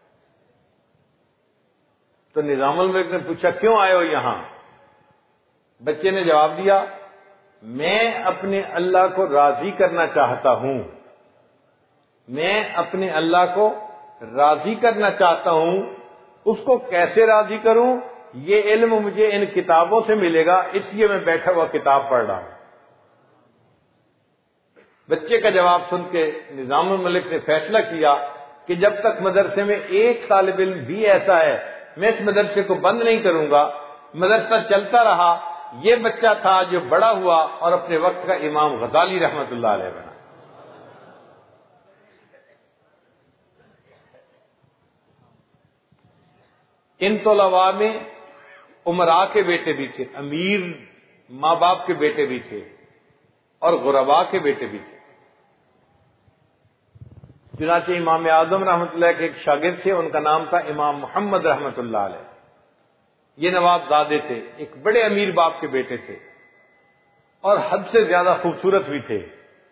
تو نظام الملک نے پوچھا کیوں آئے ہو یہاں؟ بچے نے جواب دیا میں اپنے اللہ کو راضی کرنا چاہتا ہوں، میں اپنے اللہ کو راضی کرنا چاہتا ہوں۔ اس کو کیسے راضی کروں یہ علم مجھے ان کتابوں سے ملے گا، اس لیے میں بیٹھا ہوا کتاب پڑھ رہا ہوں۔ بچے کا جواب سن کے نظام الملک نے فیصلہ کیا کہ جب تک مدرسے میں ایک طالب علم بھی ایسا ہے میں اس مدرسے کو بند نہیں کروں گا۔ مدرسہ چلتا رہا، یہ بچہ تھا جو بڑا ہوا اور اپنے وقت کا امام غزالی رحمت اللہ علیہ بنا۔ ان طلباء میں امراء کے بیٹے بھی تھے، امیر ماں باپ کے بیٹے بھی تھے اور غرباء کے بیٹے بھی تھے۔ چنانچہ امام اعظم رحمۃ اللہ کے ایک شاگرد تھے، ان کا نام تھا امام محمد رحمۃ اللہ علیہ۔ یہ نواب زادے تھے، ایک بڑے امیر باپ کے بیٹے تھے اور حد سے زیادہ خوبصورت بھی تھے۔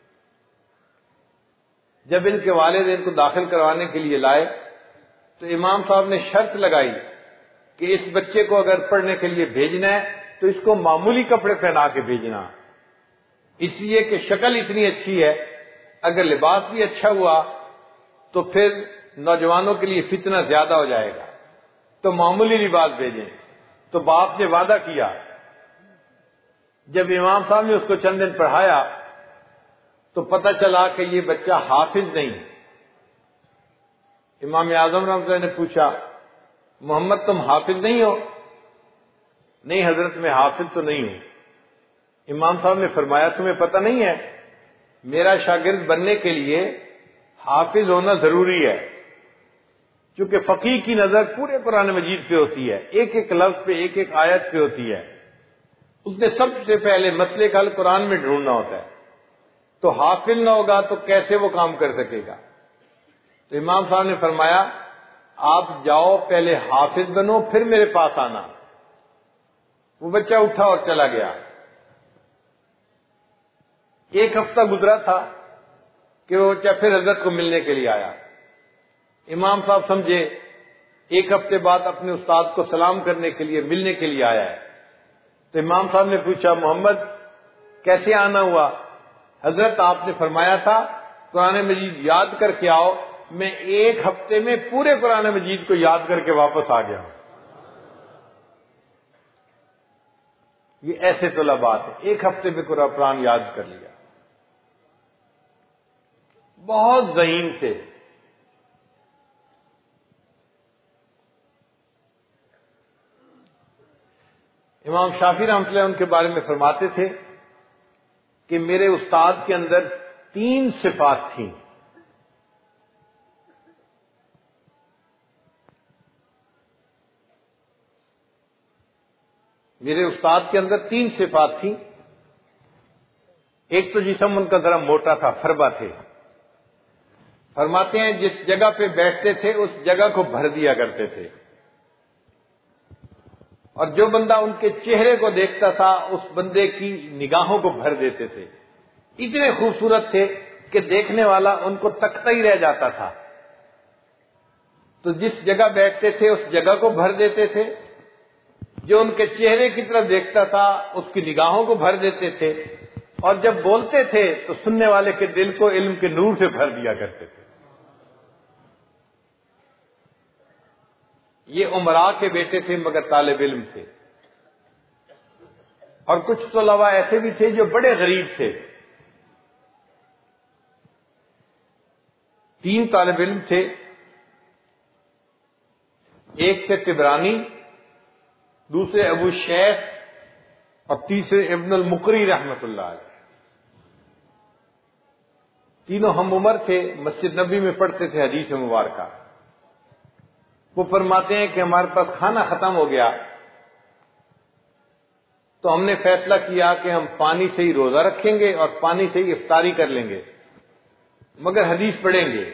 جب ان کے والد ان کو داخل کروانے کے لیے لائے تو امام صاحب نے شرط لگائی کہ اس بچے کو اگر پڑھنے کے لیے بھیجنا ہے تو اس کو معمولی کپڑے پہنا کے بھیجنا، اس لیے کہ شکل اتنی اچھی ہے، اگر لباس بھی اچھا ہوا تو پھر نوجوانوں کے لیے فتنہ زیادہ ہو جائے گا، تو معمولی لباس بھیجیں۔ تو باپ نے وعدہ کیا۔ جب امام صاحب نے اس کو چند دن پڑھایا تو پتہ چلا کہ یہ بچہ حافظ نہیں۔ امام اعظم رحمۃ اللہ نے پوچھا محمد تم حافظ نہیں ہو؟ نہیں حضرت میں حافظ تو نہیں ہوں۔ امام صاحب نے فرمایا تمہیں پتہ نہیں ہے میرا شاگرد بننے کے لیے حافظ ہونا ضروری ہے، چونکہ فقیہ کی نظر پورے قرآن مجید پہ ہوتی ہے، ایک ایک لفظ پہ ایک ایک آیت پہ ہوتی ہے۔ اس نے سب سے پہلے مسئلے کا حل قرآن میں ڈھونڈنا ہوتا ہے، تو حافظ نہ ہوگا تو کیسے وہ کام کر سکے گا؟ تو امام صاحب نے فرمایا آپ جاؤ پہلے حافظ بنو پھر میرے پاس آنا۔ وہ بچہ اٹھا اور چلا گیا۔ ایک ہفتہ گزرا تھا کہ وہ بچہ پھر حضرت کو ملنے کے لیے آیا۔ امام صاحب سمجھے ایک ہفتے بعد اپنے استاد کو سلام کرنے کے لیے ملنے کے لیے آیا ہے، تو امام صاحب نے پوچھا محمد کیسے آنا ہوا؟ حضرت آپ نے فرمایا تھا قرآن مجید یاد کر کے آؤ، میں ایک ہفتے میں پورے قرآن مجید کو یاد کر کے واپس آ گیا۔ یہ ایسے طلباء تھے، ایک ہفتے میں قرآن یاد کر لیا، بہت ذہین تھے۔ امام شافعی رحمۃ اللہ ان کے بارے میں فرماتے تھے کہ میرے استاد کے اندر 3 صفات تھیں۔ میرے استاد کے اندر 3 صفات تھیں. ایک تو جسم ان کا ذرا موٹا تھا، فربا تھے. فرماتے ہیں جس جگہ پہ بیٹھتے تھے اس جگہ کو بھر دیا کرتے تھے، اور جو بندہ ان کے چہرے کو دیکھتا تھا اس بندے کی نگاہوں کو بھر دیتے تھے. اتنے خوبصورت تھے کہ دیکھنے والا ان کو تکتا ہی رہ جاتا تھا. تو جس جگہ بیٹھتے تھے اس جگہ کو بھر دیتے تھے، جو ان کے چہرے کی طرف دیکھتا تھا اس کی نگاہوں کو بھر دیتے تھے، اور جب بولتے تھے تو سننے والے کے دل کو علم کے نور سے بھر دیا کرتے تھے. یہ امراء کے بیٹے تھے مگر طالب علم تھے. اور کچھ طلباء ایسے بھی تھے جو بڑے غریب تھے. 3 طالب علم تھے، ایک تھے طبرانی، دوسرے ابو شیخ، اور تیسرے ابن المقری رحمت اللہ علیہ. تینوں ہم عمر تھے، مسجد نبی میں پڑھتے تھے حدیث مبارکہ. وہ فرماتے ہیں کہ ہمارے پاس کھانا ختم ہو گیا تو ہم نے فیصلہ کیا کہ ہم پانی سے ہی روزہ رکھیں گے اور پانی سے ہی افطاری کر لیں گے، مگر حدیث پڑھیں گے.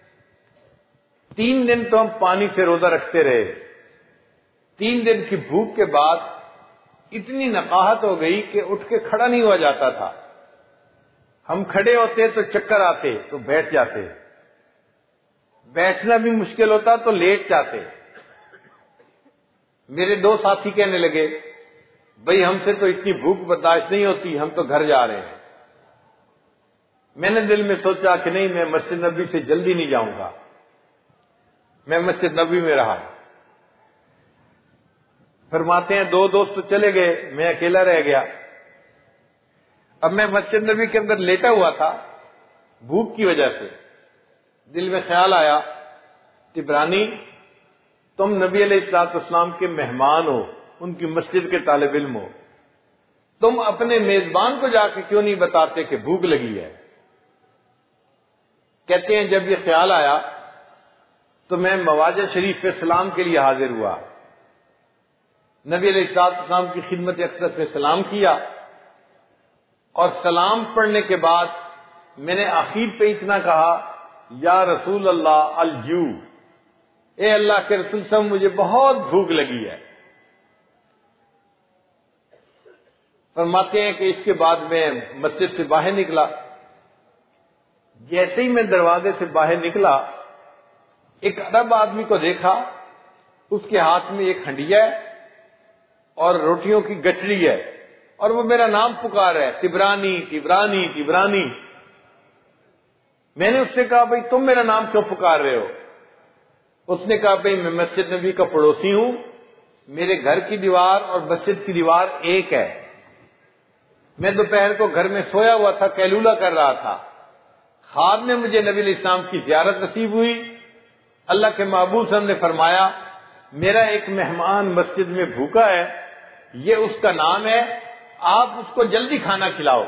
3 دن تو ہم پانی سے روزہ رکھتے رہے. 3 دن کی بھوک کے بعد اتنی نقاہت ہو گئی کہ اٹھ کے کھڑا نہیں ہوا جاتا تھا. ہم کھڑے ہوتے تو چکر آتے تو بیٹھ جاتے، بیٹھنا بھی مشکل ہوتا تو لیٹ جاتے. میرے 2 ساتھی کہنے لگے بھئی ہم سے تو اتنی بھوک برداشت نہیں ہوتی، ہم تو گھر جا رہے ہیں. میں نے دل میں سوچا کہ نہیں، میں مسجد نبی سے جلدی نہیں جاؤں گا. میں مسجد نبی میں رہا. فرماتے ہیں 2 دوست تو چلے گئے، میں اکیلا رہ گیا. اب میں مسجد نبی کے اندر لیٹا ہوا تھا بھوک کی وجہ سے. دل میں خیال آیا، طبرانی تم نبی علیہ الصلوۃ والسلام کے مہمان ہو، ان کی مسجد کے طالب علم ہو، تم اپنے میزبان کو جا کے کیوں نہیں بتاتے کہ بھوک لگی ہے؟ کہتے ہیں جب یہ خیال آیا تو میں مواجہ شریف پہ سلام کے لیے حاضر ہوا. نبی علیہ الصلوۃ والسلام کی خدمت اقدس میں سلام کیا، اور سلام پڑھنے کے بعد میں نے آخر پہ اتنا کہا، یا رسول اللہ الجو، اے اللہ کے رسول صاحب مجھے بہت بھوک لگی ہے. فرماتے ہیں کہ اس کے بعد میں مسجد سے باہر نکلا. جیسے ہی میں دروازے سے باہر نکلا ایک عرب آدمی کو دیکھا، اس کے ہاتھ میں ایک ہنڈیا ہے اور روٹیوں کی گٹھڑی ہے، اور وہ میرا نام پکار ہے، طبرانی طبرانی طبرانی. میں نے اس سے کہا بھئی تم میرا نام کیوں پکار رہے ہو؟ اس نے کہا بھئی میں مسجد نبی کا پڑوسی ہوں، میرے گھر کی دیوار اور مسجد کی دیوار ایک ہے. میں دوپہر کو گھر میں سویا ہوا تھا، قیلولہ کر رہا تھا. خواب میں مجھے نبی علیہ السلام کی زیارت نصیب ہوئی. اللہ کے محبوب صلی اللہ علیہ وسلم نے فرمایا میرا ایک مہمان مسجد میں بھوکا ہے، یہ اس کا نام ہے، آپ اس کو جلدی کھانا کھلاؤ.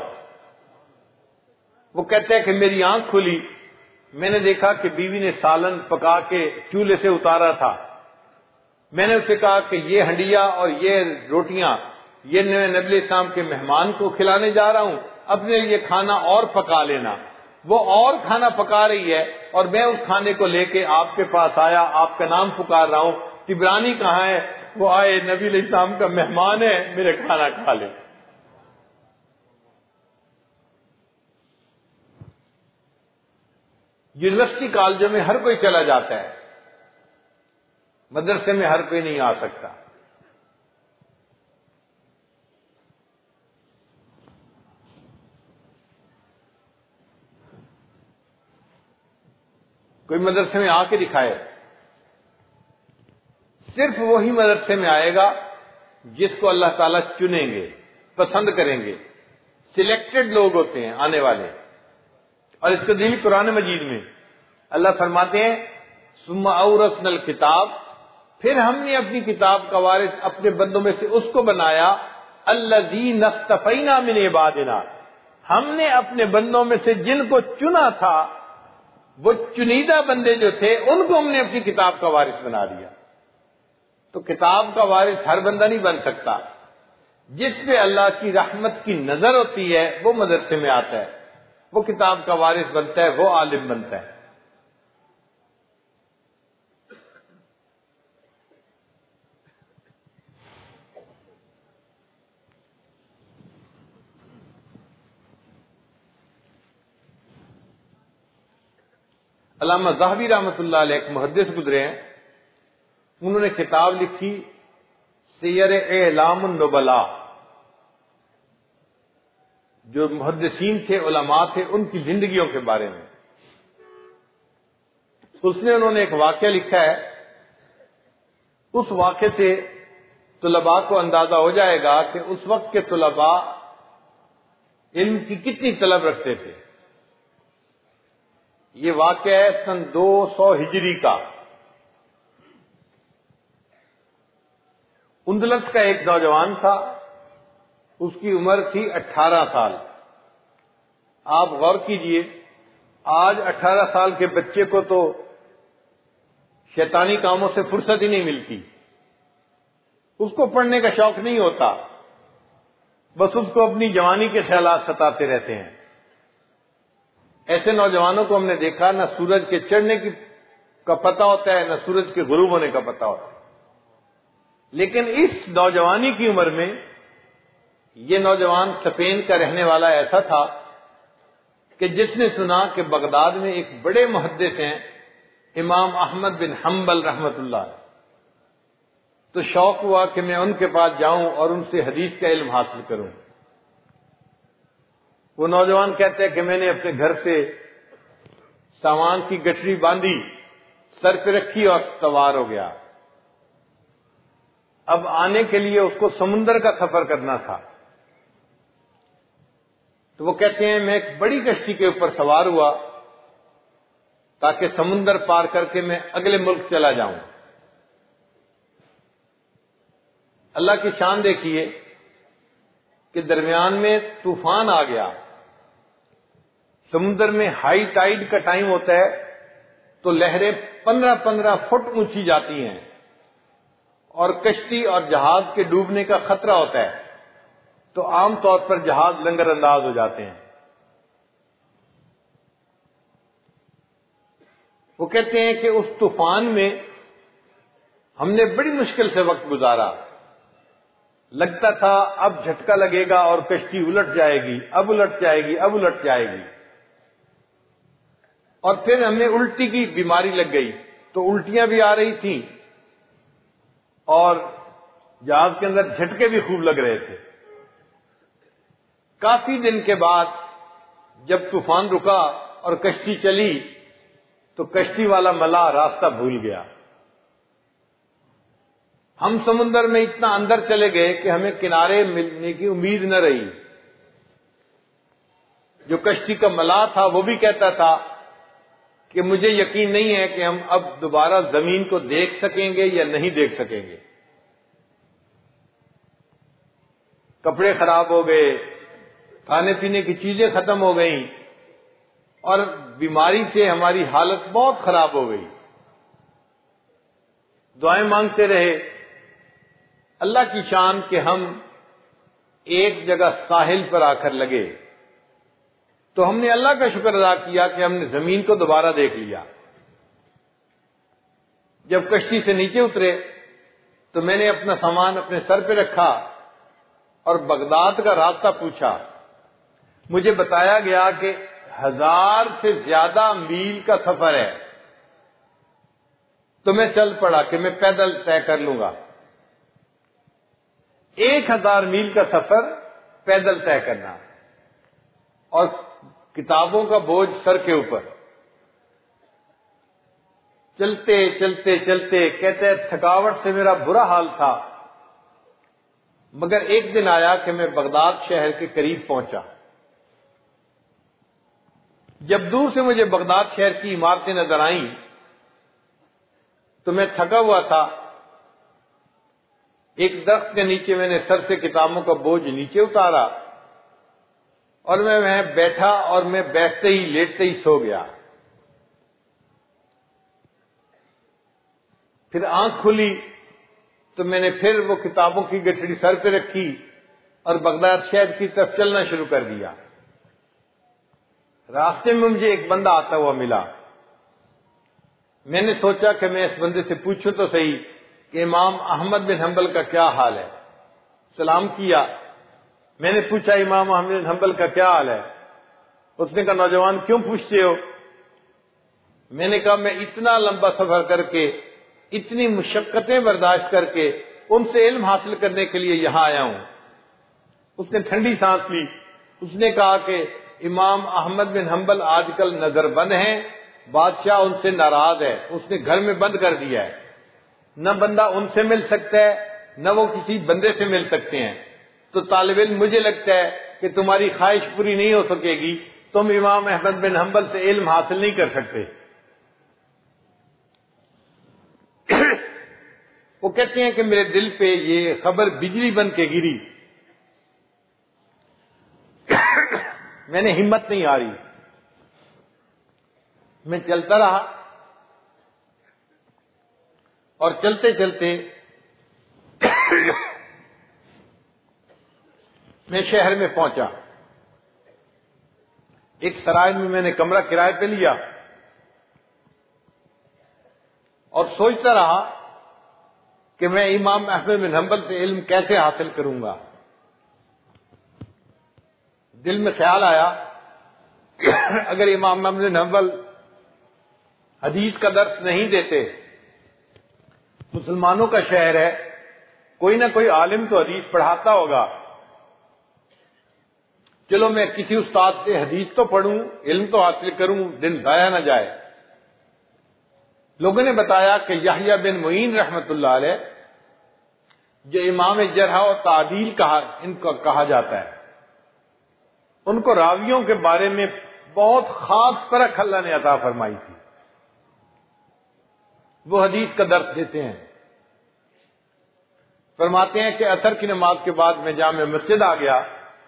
وہ کہتے ہیں کہ میری آنکھ کھلی، میں نے دیکھا کہ بیوی نے سالن پکا کے چولہے سے اتارا تھا. میں نے اسے کہا کہ یہ ہنڈیا اور یہ روٹیاں یہ میں نبی علیہ السلام کے مہمان کو کھلانے جا رہا ہوں، اپنے لیے کھانا اور پکا لینا. وہ اور کھانا پکا رہی ہے اور میں اس کھانے کو لے کے آپ کے پاس آیا، آپ کا نام پکار رہا ہوں، طبرانی کہاں ہے؟ وہ آئے، نبی علیہ السلام کا مہمان ہے، میرے کھانا کھا لے. یونیورسٹی کالجوں میں ہر کوئی چلا جاتا ہے، مدرسے میں ہر کوئی نہیں آ سکتا. کوئی مدرسے میں آ کے دکھائے. صرف وہی مدرسے میں آئے گا جس کو اللہ تعالیٰ چنیں گے، پسند کریں گے. سلیکٹڈ لوگ ہوتے ہیں آنے والے. اور اس کا دلیل قرآن مجید میں اللہ فرماتے ہیں ثم اورثنا الکتاب، پھر ہم نے اپنی کتاب کا وارث اپنے بندوں میں سے اس کو بنایا، الذین اصطفینا من عبادنا، ہم نے اپنے بندوں میں سے جن کو چنا تھا، وہ چنیدہ بندے جو تھے ان کو ہم نے اپنی کتاب کا وارث بنا دیا. تو کتاب کا وارث ہر بندہ نہیں بن سکتا. جس پہ اللہ کی رحمت کی نظر ہوتی ہے وہ مدرسے میں آتا ہے، وہ کتاب کا وارث بنتا ہے، وہ عالم بنتا ہے۔ علامہ ذہبی رحمۃ اللہ علیہ ایک محدث گزرے ہیں، انہوں نے کتاب لکھی سیر اعلام النبلاء، جو محدثین تھے، علماء تھے، ان کی زندگیوں کے بارے میں۔ اس میں انہوں نے ایک واقعہ لکھا ہے، اس واقعے سے طلباء کو اندازہ ہو جائے گا کہ اس وقت کے طلباء علم کی کتنی طلب رکھتے تھے۔ یہ واقعہ ہے سن 200 ہجری کا۔ اندلس کا ایک نوجوان تھا، اس کی عمر تھی 18 سال۔ آپ غور کیجئے، آج 18 سال کے بچے کو تو شیطانی کاموں سے فرصت ہی نہیں ملتی، اس کو پڑھنے کا شوق نہیں ہوتا، بس اس کو اپنی جوانی کے خیالات ستاتے رہتے ہیں۔ ایسے نوجوانوں کو ہم نے دیکھا، نہ سورج کے چڑھنے کا پتہ ہوتا ہے، نہ سورج کے غروب ہونے کا پتہ ہوتا ہے۔ لیکن اس نوجوانی کی عمر میں یہ نوجوان اسپین کا رہنے والا ایسا تھا کہ جس نے سنا کہ بغداد میں ایک بڑے محدث ہیں امام احمد بن حنبل رحمت اللہ، تو شوق ہوا کہ میں ان کے پاس جاؤں اور ان سے حدیث کا علم حاصل کروں۔ وہ نوجوان کہتے ہیں کہ میں نے اپنے گھر سے سامان کی گٹھری باندھی، سر پہ رکھی اور سوار ہو گیا۔ اب آنے کے لیے اس کو سمندر کا سفر کرنا تھا، تو وہ کہتے ہیں میں ایک بڑی کشتی کے اوپر سوار ہوا تاکہ سمندر پار کر کے میں اگلے ملک چلا جاؤں۔ اللہ کی شان دیکھیے کہ درمیان میں طوفان آ گیا۔ سمندر میں ہائی ٹائیڈ کا ٹائم ہوتا ہے تو لہریں 15-15 فٹ اونچی جاتی ہیں اور کشتی اور جہاز کے ڈوبنے کا خطرہ ہوتا ہے، تو عام طور پر جہاز لنگر انداز ہو جاتے ہیں۔ وہ کہتے ہیں کہ اس طوفان میں ہم نے بڑی مشکل سے وقت گزارا، لگتا تھا اب جھٹکا لگے گا اور کشتی الٹ جائے گی، اب الٹ جائے گی، اب الٹ جائے گی۔ اور پھر ہمیں الٹی کی بیماری لگ گئی، تو الٹیاں بھی آ رہی تھیں اور جہاز کے اندر جھٹکے بھی خوب لگ رہے تھے۔ کافی دن کے بعد جب طوفان رکا اور کشتی چلی تو کشتی والا ملاح راستہ بھول گیا۔ ہم سمندر میں اتنا اندر چلے گئے کہ ہمیں کنارے ملنے کی امید نہ رہی۔ جو کشتی کا ملاح تھا وہ بھی کہتا تھا کہ مجھے یقین نہیں ہے کہ ہم اب دوبارہ زمین کو دیکھ سکیں گے یا نہیں دیکھ سکیں گے۔ کپڑے خراب ہو گئے، کھانے پینے کی چیزیں ختم ہو گئیں اور بیماری سے ہماری حالت بہت خراب ہو گئی۔ دعائیں مانگتے رہے۔ اللہ کی شان کہ ہم ایک جگہ ساحل پر آ کر لگے تو ہم نے اللہ کا شکر ادا کیا کہ ہم نے زمین کو دوبارہ دیکھ لیا۔ جب کشتی سے نیچے اترے تو میں نے اپنا سامان اپنے سر پہ رکھا اور بغداد کا راستہ پوچھا۔ مجھے بتایا گیا کہ 1000 سے زیادہ میل کا سفر ہے، تو میں چل پڑا کہ میں پیدل طے کر لوں گا۔ 1000 میل کا سفر پیدل طے کرنا اور کتابوں کا بوجھ سر کے اوپر، چلتے چلتے چلتے کہتے ہیں تھکاوٹ سے میرا برا حال تھا، مگر ایک دن آیا کہ میں بغداد شہر کے قریب پہنچا۔ جب دور سے مجھے بغداد شہر کی عمارتیں نظر آئیں تو میں تھکا ہوا تھا، ایک درخت کے نیچے میں نے سر سے کتابوں کا بوجھ نیچے اتارا اور میں وہاں بیٹھا اور میں بیٹھتے ہی لیٹتے ہی سو گیا۔ پھر آنکھ کھلی تو میں نے پھر وہ کتابوں کی گٹھڑی سر پہ رکھی اور بغداد شہر کی طرف چلنا شروع کر دیا۔ راستے میں مجھے ایک بندہ آتا ہوا ملا۔ میں نے سوچا کہ میں اس بندے سے پوچھوں تو صحیح کہ امام احمد بن حنبل کا کیا حال ہے۔ سلام کیا، میں نے پوچھا امام احمد بن حنبل کا کیا حال ہے؟ اس نے کہا نوجوان کیوں پوچھتے ہو؟ میں نے کہا میں اتنا لمبا سفر کر کے، اتنی مشقتیں برداشت کر کے ان سے علم حاصل کرنے کے لیے یہاں آیا ہوں۔ اس نے ٹھنڈی سانس لی، اس نے کہا کہ امام احمد بن حنبل آج کل نظر بند ہیں، بادشاہ ان سے ناراض ہے، اس نے گھر میں بند کر دیا ہے، نہ بندہ ان سے مل سکتا ہے نہ وہ کسی بندے سے مل سکتے ہیں۔ تو طالب علم مجھے لگتا ہے کہ تمہاری خواہش پوری نہیں ہو سکے گی، تم امام احمد بن حنبل سے علم حاصل نہیں کر سکتے۔ وہ کہتے ہیں کہ میرے دل پہ یہ خبر بجلی بن کے گری، میں نے ہمت نہیں آ رہی، میں چلتا رہا اور چلتے چلتے میں شہر میں پہنچا۔ ایک سرائے میں نے کمرہ کرائے پہ لیا اور سوچتا رہا کہ میں امام احمد بن حنبل سے علم کیسے حاصل کروں گا۔ دل میں خیال آیا اگر امام احمد بن حنبل حدیث کا درس نہیں دیتے، مسلمانوں کا شہر ہے، کوئی نہ کوئی عالم تو حدیث پڑھاتا ہوگا، چلو میں کسی استاد سے حدیث تو پڑھوں، علم تو حاصل کروں، دن ضائع نہ جائے۔ لوگوں نے بتایا کہ یحییٰ بن معین رحمت اللہ علیہ، جو امام جرح و تعدیل ان کو کہا جاتا ہے، ان کو راویوں کے بارے میں بہت خاص پرکھ اللہ نے عطا فرمائی تھی۔ وہ حدیث کا درس دیتے ہیں، فرماتے ہیں کہ عصر کی نماز کے بعد میں جامع مسجد آ گیا،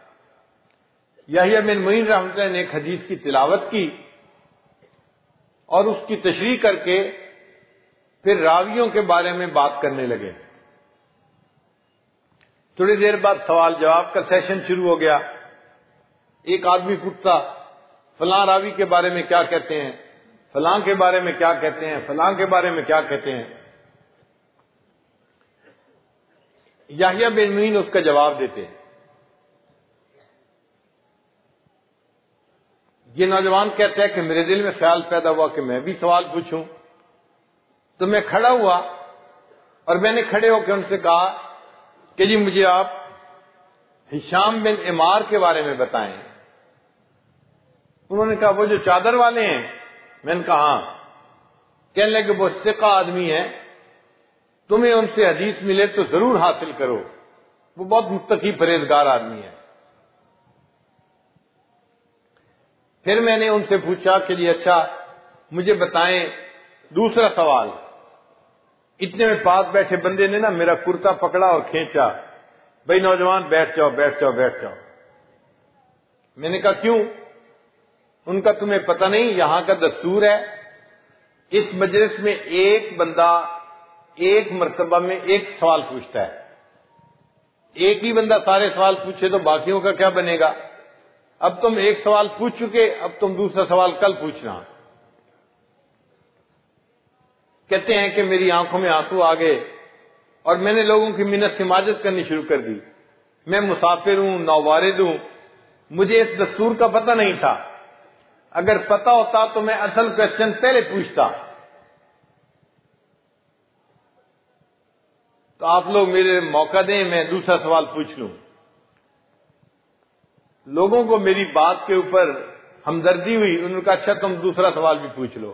یحییٰ بن معین رحمۃ اللہ نے ایک حدیث کی تلاوت کی اور اس کی تشریح کر کے پھر راویوں کے بارے میں بات کرنے لگے۔ تھوڑی دیر بعد سوال جواب کا سیشن شروع ہو گیا۔ ایک آدمی پوچھتا فلاں راوی کے بارے میں کیا کہتے ہیں، فلاں کے بارے میں کیا کہتے ہیں، فلاں کے بارے میں کیا کہتے ہیں۔ یحییٰ بن معین اس کا جواب دیتے ہیں۔ یہ نوجوان کہتا ہے کہ میرے دل میں خیال پیدا ہوا کہ میں بھی سوال پوچھوں، تو میں کھڑا ہوا اور میں نے کھڑے ہو کے ان سے کہا کہ جی مجھے آپ ہشام بن عمار کے بارے میں بتائیں۔ انہوں نے کہا وہ جو چادر والے ہیں؟ میں نے کہا ہاں۔ کہنے لگے وہ ثقہ آدمی ہے، تمہیں ان سے حدیث ملے تو ضرور حاصل کرو، وہ بہت متقی پرہیزگار آدمی ہے۔ پھر میں نے ان سے پوچھا کہ جی اچھا مجھے بتائیں دوسرا سوال۔ اتنے میں پاس بیٹھے بندے نے نا میرا کرتا پکڑا اور کھینچا، بھائی نوجوان بیٹھ جاؤ بیٹھ جاؤ بیٹھ جاؤ۔ میں نے کہا کیوں؟ ان کا تمہیں پتہ نہیں یہاں کا دستور ہے، اس مجلس میں ایک بندہ ایک مرتبہ میں ایک سوال پوچھتا ہے، ایک ہی بندہ سارے سوال پوچھے تو باقیوں کا کیا بنے گا؟ اب تم ایک سوال پوچھ چکے، اب تم دوسرا سوال کل پوچھنا۔ کہتے ہیں کہ میری آنکھوں میں آنسو آ گئے اور میں نے لوگوں کی منت سماجت کرنی شروع کر دی۔ میں مسافر ہوں، نووارد ہوں، مجھے اس دستور کا پتہ نہیں تھا، اگر پتہ ہوتا تو میں اصل کوشچن پہلے پوچھتا۔ تو آپ لوگ میرے موقع دیں میں دوسرا سوال پوچھ لوں۔ لوگوں کو میری بات کے اوپر ہمدردی ہوئی، انہوں نے کہا اچھا تم دوسرا سوال بھی پوچھ لو۔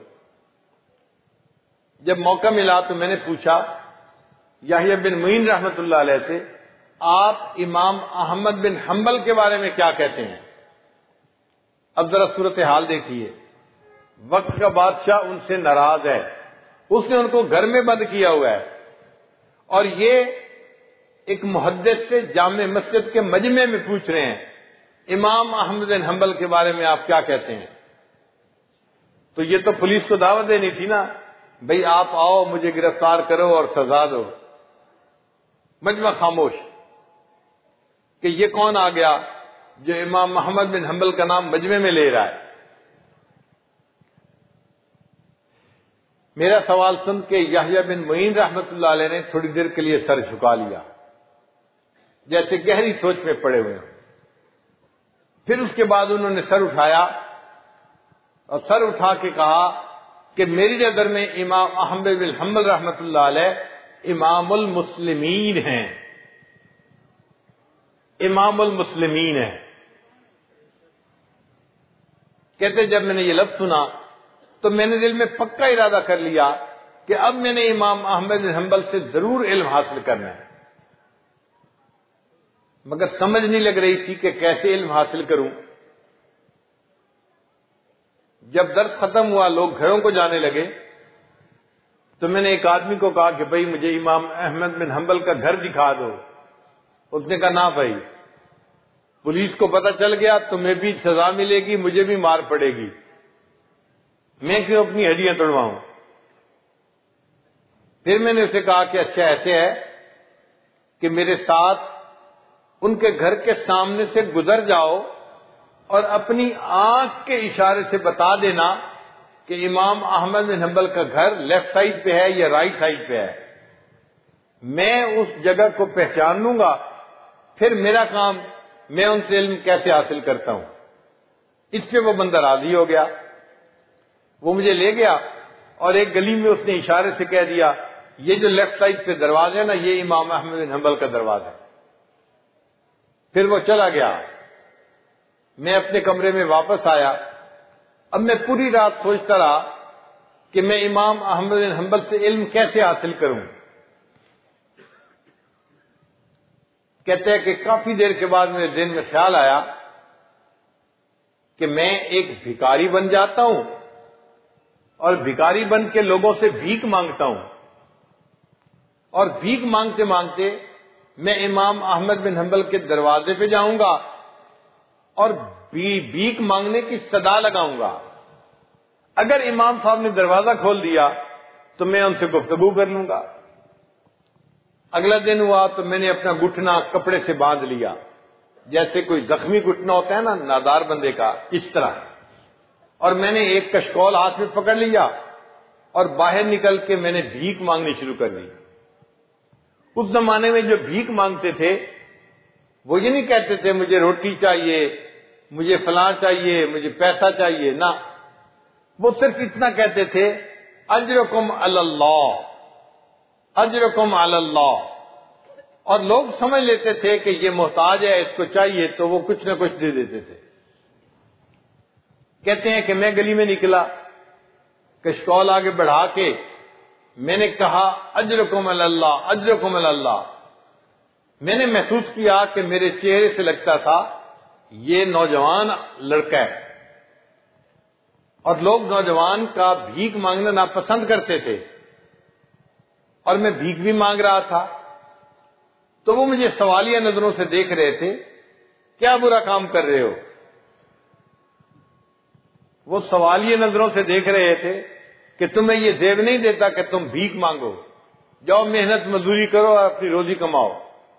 جب موقع ملا تو میں نے پوچھا یحییٰ بن معین رحمت اللہ علیہ سے، آپ امام احمد بن حنبل کے بارے میں کیا کہتے ہیں؟ اب ذرا صورتحال دیکھیے، وقت کا بادشاہ ان سے ناراض ہے، اس نے ان کو گھر میں بند کیا ہوا ہے، اور یہ ایک محدث سے جامع مسجد کے مجمع میں پوچھ رہے ہیں امام احمد بن حنبل کے بارے میں آپ کیا کہتے ہیں؟ تو یہ تو پولیس کو دعوت دینی تھی نا، بھئی آپ آؤ مجھے گرفتار کرو اور سزا دو۔ مجمع خاموش۔ کہ یہ کون آ گیا جو امام محمد بن حنبل کا نام مجمع میں لے رہا ہے؟ میرا سوال سن کے یحییٰ بن معین رحمۃ اللہ علیہ نے تھوڑی دیر کے لیے سر جھکا لیا، جیسے گہری سوچ میں پڑے ہوئے ہیں۔ پھر اس کے بعد انہوں نے سر اٹھایا اور سر اٹھا کے کہا کہ میری نظر میں امام احمد بن حنبل رحمۃ اللہ علیہ امام المسلمین ہیں، امام المسلمین ہیں۔ کہتے جب میں نے یہ لفظ سنا تو میں نے دل میں پکا ارادہ کر لیا کہ اب میں نے امام احمد بن حنبل سے ضرور علم حاصل کرنا ہے، مگر سمجھ نہیں لگ رہی تھی کہ کیسے علم حاصل کروں۔ جب درس ختم ہوا، لوگ گھروں کو جانے لگے، تو میں نے ایک آدمی کو کہا کہ بھائی مجھے امام احمد بن حنبل کا گھر دکھا دو۔ اس نے کہا نہ بھائی، پولیس کو پتہ چل گیا تو میں بھی سزا ملے گی، مجھے بھی مار پڑے گی، میں کیوں اپنی ہڈیاں توڑواؤں؟ پھر میں نے اسے کہا کہ اچھا ایسے ہے کہ میرے ساتھ ان کے گھر کے سامنے سے گزر جاؤ اور اپنی آنکھ کے اشارے سے بتا دینا کہ امام احمد بن حنبل کا گھر لیفٹ سائڈ پہ ہے یا رائٹ سائڈ پہ ہے، میں اس جگہ کو پہچان لوں گا، پھر میرا کام میں ان سے علم کیسے حاصل کرتا ہوں۔ اس پہ وہ بندہ راضی ہو گیا، وہ مجھے لے گیا اور ایک گلی میں اس نے اشارے سے کہہ دیا یہ جو لیفٹ سائڈ پہ دروازہ ہے نا، یہ امام احمد بن حنبل کا دروازہ ہے۔ پھر وہ چلا گیا، میں اپنے کمرے میں واپس آیا۔ اب میں پوری رات سوچتا رہا کہ میں امام احمد بن حنبل سے علم کیسے حاصل کروں۔ کہتے ہیں کہ کافی دیر کے بعد میرے ذہن میں خیال آیا کہ میں ایک بھکاری بن جاتا ہوں اور بھکاری بن کے لوگوں سے بھیک مانگتا ہوں، اور بھیک مانگتے مانگتے میں امام احمد بن حنبل کے دروازے پہ جاؤں گا اور بھیک مانگنے کی صدا لگاؤں گا۔ اگر امام صاحب نے دروازہ کھول دیا تو میں ان سے گفتگو کر لوں گا۔ اگلا دن ہوا تو میں نے اپنا گھٹنا کپڑے سے باندھ لیا، جیسے کوئی زخمی گھٹنا ہوتا ہے نا نادار بندے کا، اس طرح، اور میں نے ایک کشکول ہاتھ میں پکڑ لیا اور باہر نکل کے میں نے بھیک مانگنی شروع کر دی۔ اس زمانے میں جو بھیک مانگتے تھے وہ یہ نہیں کہتے تھے مجھے روٹی چاہیے، مجھے فلاں چاہیے، مجھے پیسہ چاہیے، نہ، وہ صرف اتنا کہتے تھے اجرکم علی اللہ، اجرکم علی اللہ، اور لوگ سمجھ لیتے تھے کہ یہ محتاج ہے، اس کو چاہیے، تو وہ کچھ نہ کچھ دے دیتے تھے۔ کہتے ہیں کہ میں گلی میں نکلا، کشکول آگے بڑھا کے میں نے کہا اجرکم علی اللہ، اجرکم علی اللہ۔ میں نے محسوس کیا کہ میرے چہرے سے لگتا تھا یہ نوجوان لڑکا ہے، اور لوگ نوجوان کا بھیک مانگنا ناپسند کرتے تھے، اور میں بھیک بھی مانگ رہا تھا، تو وہ مجھے سوالیہ نظروں سے دیکھ رہے تھے، کیا برا کام کر رہے ہو؟ وہ سوالیہ نظروں سے دیکھ رہے تھے کہ تمہیں یہ زیب نہیں دیتا کہ تم بھیک مانگو، جاؤ محنت مزدوری کرو اور اپنی روزی کماؤ۔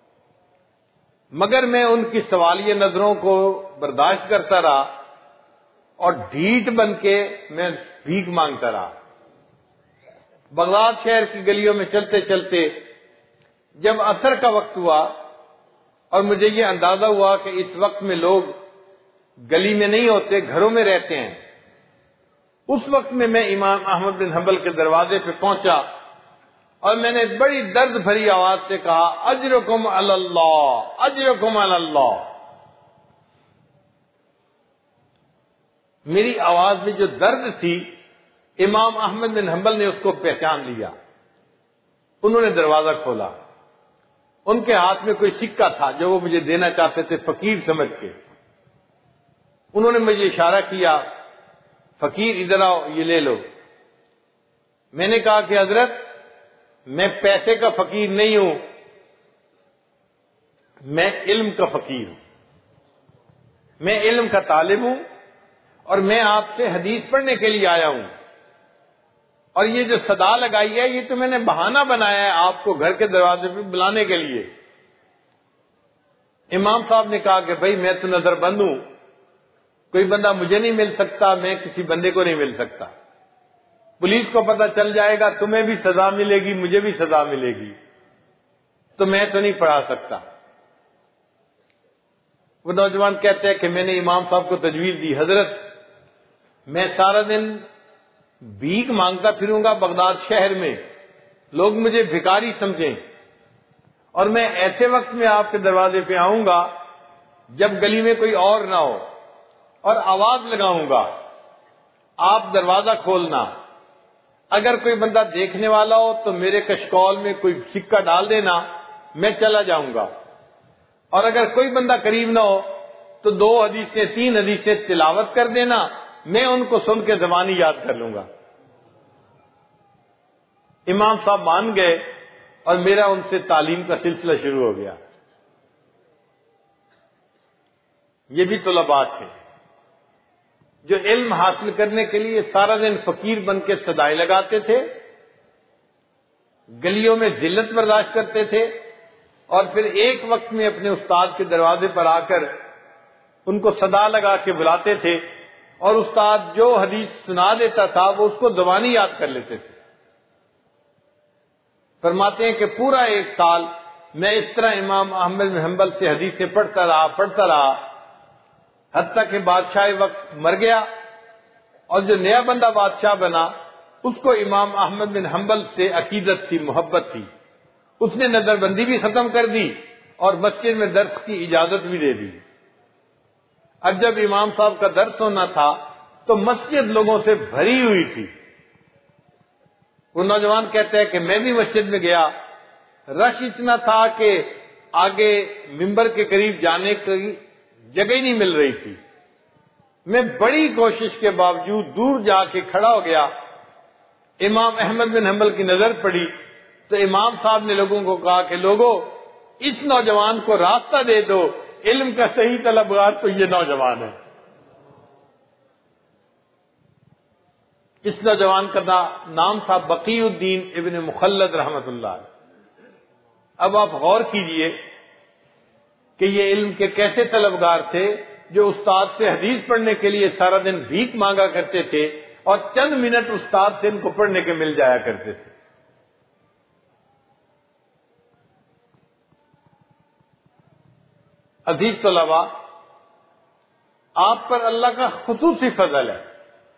مگر میں ان کی سوالیہ نظروں کو برداشت کرتا رہا اور ڈھیٹ بن کے میں بھیک مانگتا رہا۔ بغداد شہر کی گلیوں میں چلتے چلتے جب عصر کا وقت ہوا اور مجھے یہ اندازہ ہوا کہ اس وقت میں لوگ گلی میں نہیں ہوتے، گھروں میں رہتے ہیں، اس وقت میں امام احمد بن حنبل کے دروازے پہ پہنچا اور میں نے بڑی درد بھری آواز سے کہا اجرکم علی اللہ، اجرکم علی اللہ۔ میری آواز میں جو درد تھی امام احمد بن حنبل نے اس کو پہچان لیا۔ انہوں نے دروازہ کھولا، ان کے ہاتھ میں کوئی سکہ تھا جو وہ مجھے دینا چاہتے تھے فقیر سمجھ کے۔ انہوں نے مجھے اشارہ کیا، فقیر ادھر آؤ، یہ لے لو۔ میں نے کہا کہ حضرت میں پیسے کا فقیر نہیں ہوں، میں علم کا فقیر ہوں، میں علم کا طالب ہوں، اور میں آپ سے حدیث پڑھنے کے لیے آیا ہوں، اور یہ جو صدا لگائی ہے یہ تو میں نے بہانہ بنایا ہے آپ کو گھر کے دروازے پہ بلانے کے لیے۔ امام صاحب نے کہا کہ بھائی میں تو نظر بند ہوں، کوئی بندہ مجھے نہیں مل سکتا، میں کسی بندے کو نہیں مل سکتا، پولیس کو پتہ چل جائے گا، تمہیں بھی سزا ملے گی مجھے بھی سزا ملے گی، تو میں تو نہیں پڑھا سکتا۔ وہ نوجوان کہتے ہیں کہ میں نے امام صاحب کو تجویز دی، حضرت میں سارا دن بھیک مانگتا پھروں گا بغداد شہر میں، لوگ مجھے بھکاری سمجھیں، اور میں ایسے وقت میں آپ کے دروازے پہ آؤں گا جب گلی میں کوئی اور نہ ہو، اور آواز لگاؤں گا، آپ دروازہ کھولنا، اگر کوئی بندہ دیکھنے والا ہو تو میرے کشکول میں کوئی سکہ ڈال دینا، میں چلا جاؤں گا، اور اگر کوئی بندہ قریب نہ ہو تو 2 حدیثیں 3 حدیثیں تلاوت کر دینا، میں ان کو سن کے زبانی یاد کر لوں گا۔ امام صاحب مان گئے اور میرا ان سے تعلیم کا سلسلہ شروع ہو گیا۔ یہ بھی طلباء تھے جو علم حاصل کرنے کے لیے سارا دن فقیر بن کے صدائے لگاتے تھے، گلیوں میں ذلت برداشت کرتے تھے، اور پھر ایک وقت میں اپنے استاد کے دروازے پر آ کر ان کو صدا لگا کے بلاتے تھے، اور استاد جو حدیث سنا دیتا تھا وہ اس کو زبانی یاد کر لیتے تھے۔ فرماتے ہیں کہ پورا 1 سال میں اس طرح امام احمد بن حنبل سے حدیثیں پڑھتا رہا، حتیٰ کہ بادشاہ وقت مر گیا، اور جو نیا بندہ بادشاہ بنا اس کو امام احمد بن حنبل سے عقیدت تھی، محبت تھی، اس نے نظر بندی بھی ختم کر دی اور مسجد میں درس کی اجازت بھی دے دی۔ اب جب امام صاحب کا درس ہونا تھا تو مسجد لوگوں سے بھری ہوئی تھی۔ وہ نوجوان کہتا ہے کہ میں بھی مسجد میں گیا، رش اتنا تھا کہ آگے ممبر کے قریب جانے کی جگہ ہی نہیں مل رہی تھی۔ میں بڑی کوشش کے باوجود دور جا کے کھڑا ہو گیا، امام احمد بن حنبل کی نظر پڑی تو امام صاحب نے لوگوں کو کہا کہ لوگوں اس نوجوان کو راستہ دے دو، علم کا صحیح طلبگار تو یہ نوجوان ہے۔ اس نوجوان کا نام تھا بقی الدین ابن مخلد رحمت اللہ علیہ۔ اب آپ غور کیجئے کہ یہ علم کے کیسے طلبگار تھے جو استاد سے حدیث پڑھنے کے لیے سارا دن بھیک مانگا کرتے تھے، اور چند منٹ استاد سے ان کو پڑھنے کے مل جایا کرتے تھے۔ عزیز طلباء، آپ پر اللہ کا خصوصی فضل ہے۔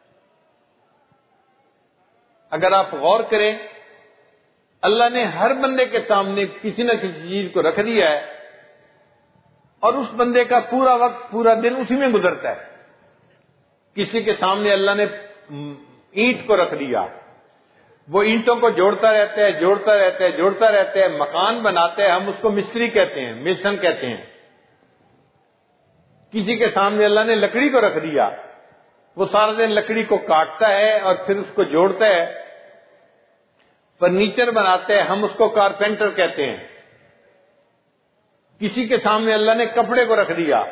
اگر آپ غور کریں، اللہ نے ہر بندے کے سامنے کسی نہ کسی چیز کو رکھ دیا ہے، اور اس بندے کا پورا وقت پورا دن اسی میں گزرتا ہے۔ کسی کے سامنے اللہ نے اینٹ کو رکھ دیا، وہ اینٹوں کو جوڑتا رہتا ہے، مکان بناتا ہے، ہم اس کو مستری کہتے ہیں، میسن کہتے ہیں۔ کسی کے سامنے اللہ نے لکڑی کو رکھ دیا، وہ سارا دن لکڑی کو کاٹتا ہے اور پھر اس کو جوڑتا ہے، فرنیچر بناتا ہے، ہم اس کو کارپینٹر کہتے ہیں۔ کسی کے سامنے اللہ نے کپڑے کو رکھ دیا،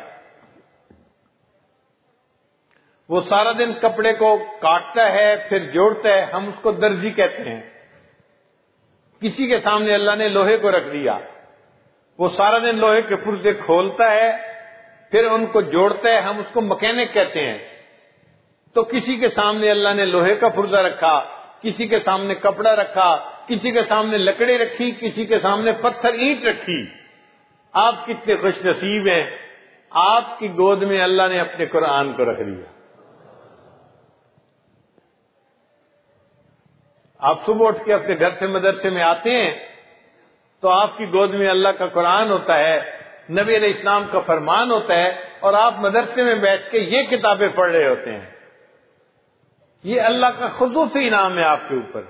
وہ سارا دن کپڑے کو کاٹتا ہے پھر جوڑتا ہے، ہم اس کو درزی کہتے ہیں۔ کسی کے سامنے اللہ نے لوہے کو رکھ دیا، وہ سارا دن لوہے کے پرزے کھولتا ہے پھر ان کو جوڑتا ہے، ہم اس کو مکینک کہتے ہیں۔ تو کسی کے سامنے اللہ نے لوہے کا پرزہ رکھا، کسی کے سامنے کپڑا رکھا، کسی کے سامنے لکڑی رکھی، کسی کے سامنے پتھر اینٹ رکھی۔ آپ کتنے خوش نصیب ہیں، آپ کی گود میں اللہ نے اپنے قرآن کو رکھ دیا۔ آپ صبح اٹھ کے اپنے گھر سے مدرسے میں آتے ہیں تو آپ کی گود میں اللہ کا قرآن ہوتا ہے، نبی علیہ السلام کا فرمان ہوتا ہے، اور آپ مدرسے میں بیٹھ کے یہ کتابیں پڑھ رہے ہوتے ہیں۔ یہ اللہ کا خصوصی انعام ہے آپ کے اوپر۔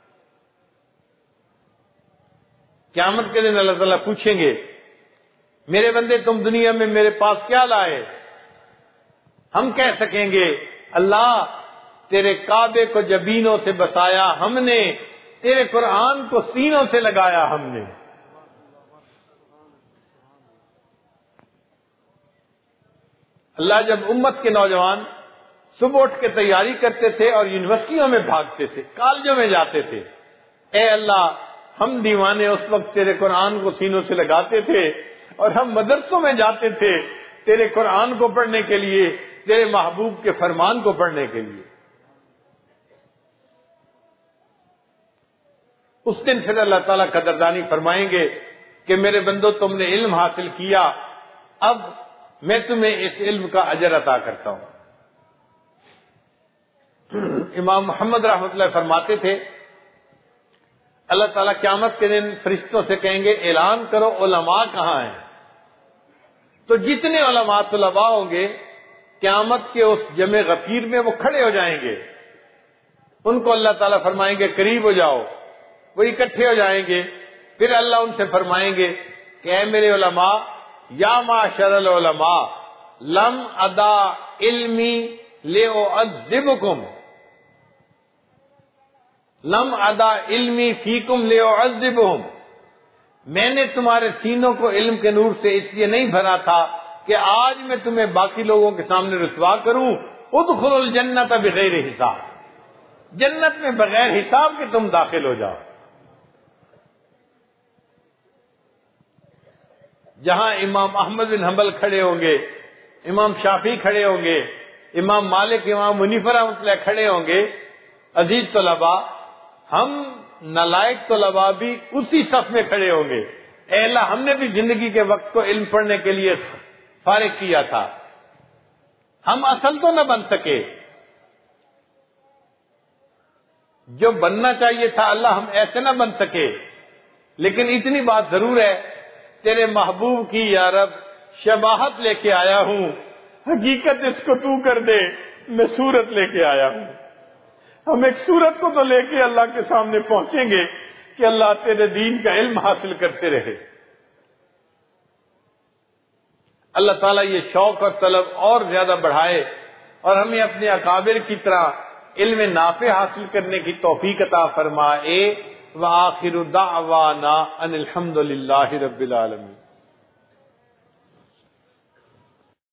قیامت کے دن اللہ تعالیٰ پوچھیں گے، میرے بندے تم دنیا میں میرے پاس کیا لائے؟ ہم کہہ سکیں گے، اللہ تیرے کعبے کو جبینوں سے بسایا ہم نے، تیرے قرآن کو سینوں سے لگایا ہم نے۔ اللہ جب امت کے نوجوان صبح اٹھ کے تیاری کرتے تھے اور یونیورسٹیوں میں بھاگتے تھے، کالجوں میں جاتے تھے، اے اللہ ہم دیوانے اس وقت تیرے قرآن کو سینوں سے لگاتے تھے، اور ہم مدرسوں میں جاتے تھے تیرے قرآن کو پڑھنے کے لیے، تیرے محبوب کے فرمان کو پڑھنے کے لیے۔ اس دن پھر اللہ تعالیٰ قدردانی فرمائیں گے کہ میرے بندو تم نے علم حاصل کیا، اب میں تمہیں اس علم کا اجر عطا کرتا ہوں۔ امام محمد رحمۃ اللہ فرماتے تھے اللہ تعالیٰ قیامت کے دن فرشتوں سے کہیں گے اعلان کرو علماء کہاں ہیں؟ تو جتنے علماء طلباء ہوں گے قیامت کے اس جمع غفیر میں وہ کھڑے ہو جائیں گے، ان کو اللہ تعالیٰ فرمائیں گے قریب ہو جاؤ، وہ اکٹھے ہو جائیں گے، پھر اللہ ان سے فرمائیں گے کہ اے میرے علماء، یا معاشر العلماء لم ادا علمی لأعذبکم، لم ادا علمی فیکم لأعذبہم، میں نے تمہارے سینوں کو علم کے نور سے اس لیے نہیں بھرا تھا کہ آج میں تمہیں باقی لوگوں کے سامنے رسوا کروں، ادخلوا الجنت بغیر حساب، جنت میں بغیر حساب کے تم داخل ہو جاؤ۔ جہاں امام احمد بن حنبل کھڑے ہوں گے، امام شافعی کھڑے ہوں گے، امام مالک، امام حنیفہ رحمۃ اللہ کھڑے ہوں گے، عزیز طلباء ہم نالائق طلباء بھی اسی صف میں کھڑے ہوں گے، اے اللہ ہم نے بھی زندگی کے وقت کو علم پڑھنے کے لیے فارغ کیا تھا، ہم اصل تو نہ بن سکے، جو بننا چاہیے تھا اللہ ہم ایسے نہ بن سکے، لیکن اتنی بات ضرور ہے تیرے محبوب کی یا رب شباہت لے کے آیا ہوں، حقیقت اس کو تو کر دے، میں صورت لے کے آیا ہوں۔ ہم ایک صورت کو تو لے کے اللہ کے سامنے پہنچیں گے کہ اللہ تیرے دین کا علم حاصل کرتے رہے۔ اللہ تعالیٰ یہ شوق اور طلب اور زیادہ بڑھائے اور ہمیں اپنے اکابر کی طرح علم نافع حاصل کرنے کی توفیق عطا فرمائے۔ وآخر دعوانا ان الحمد للہ رب العالمین۔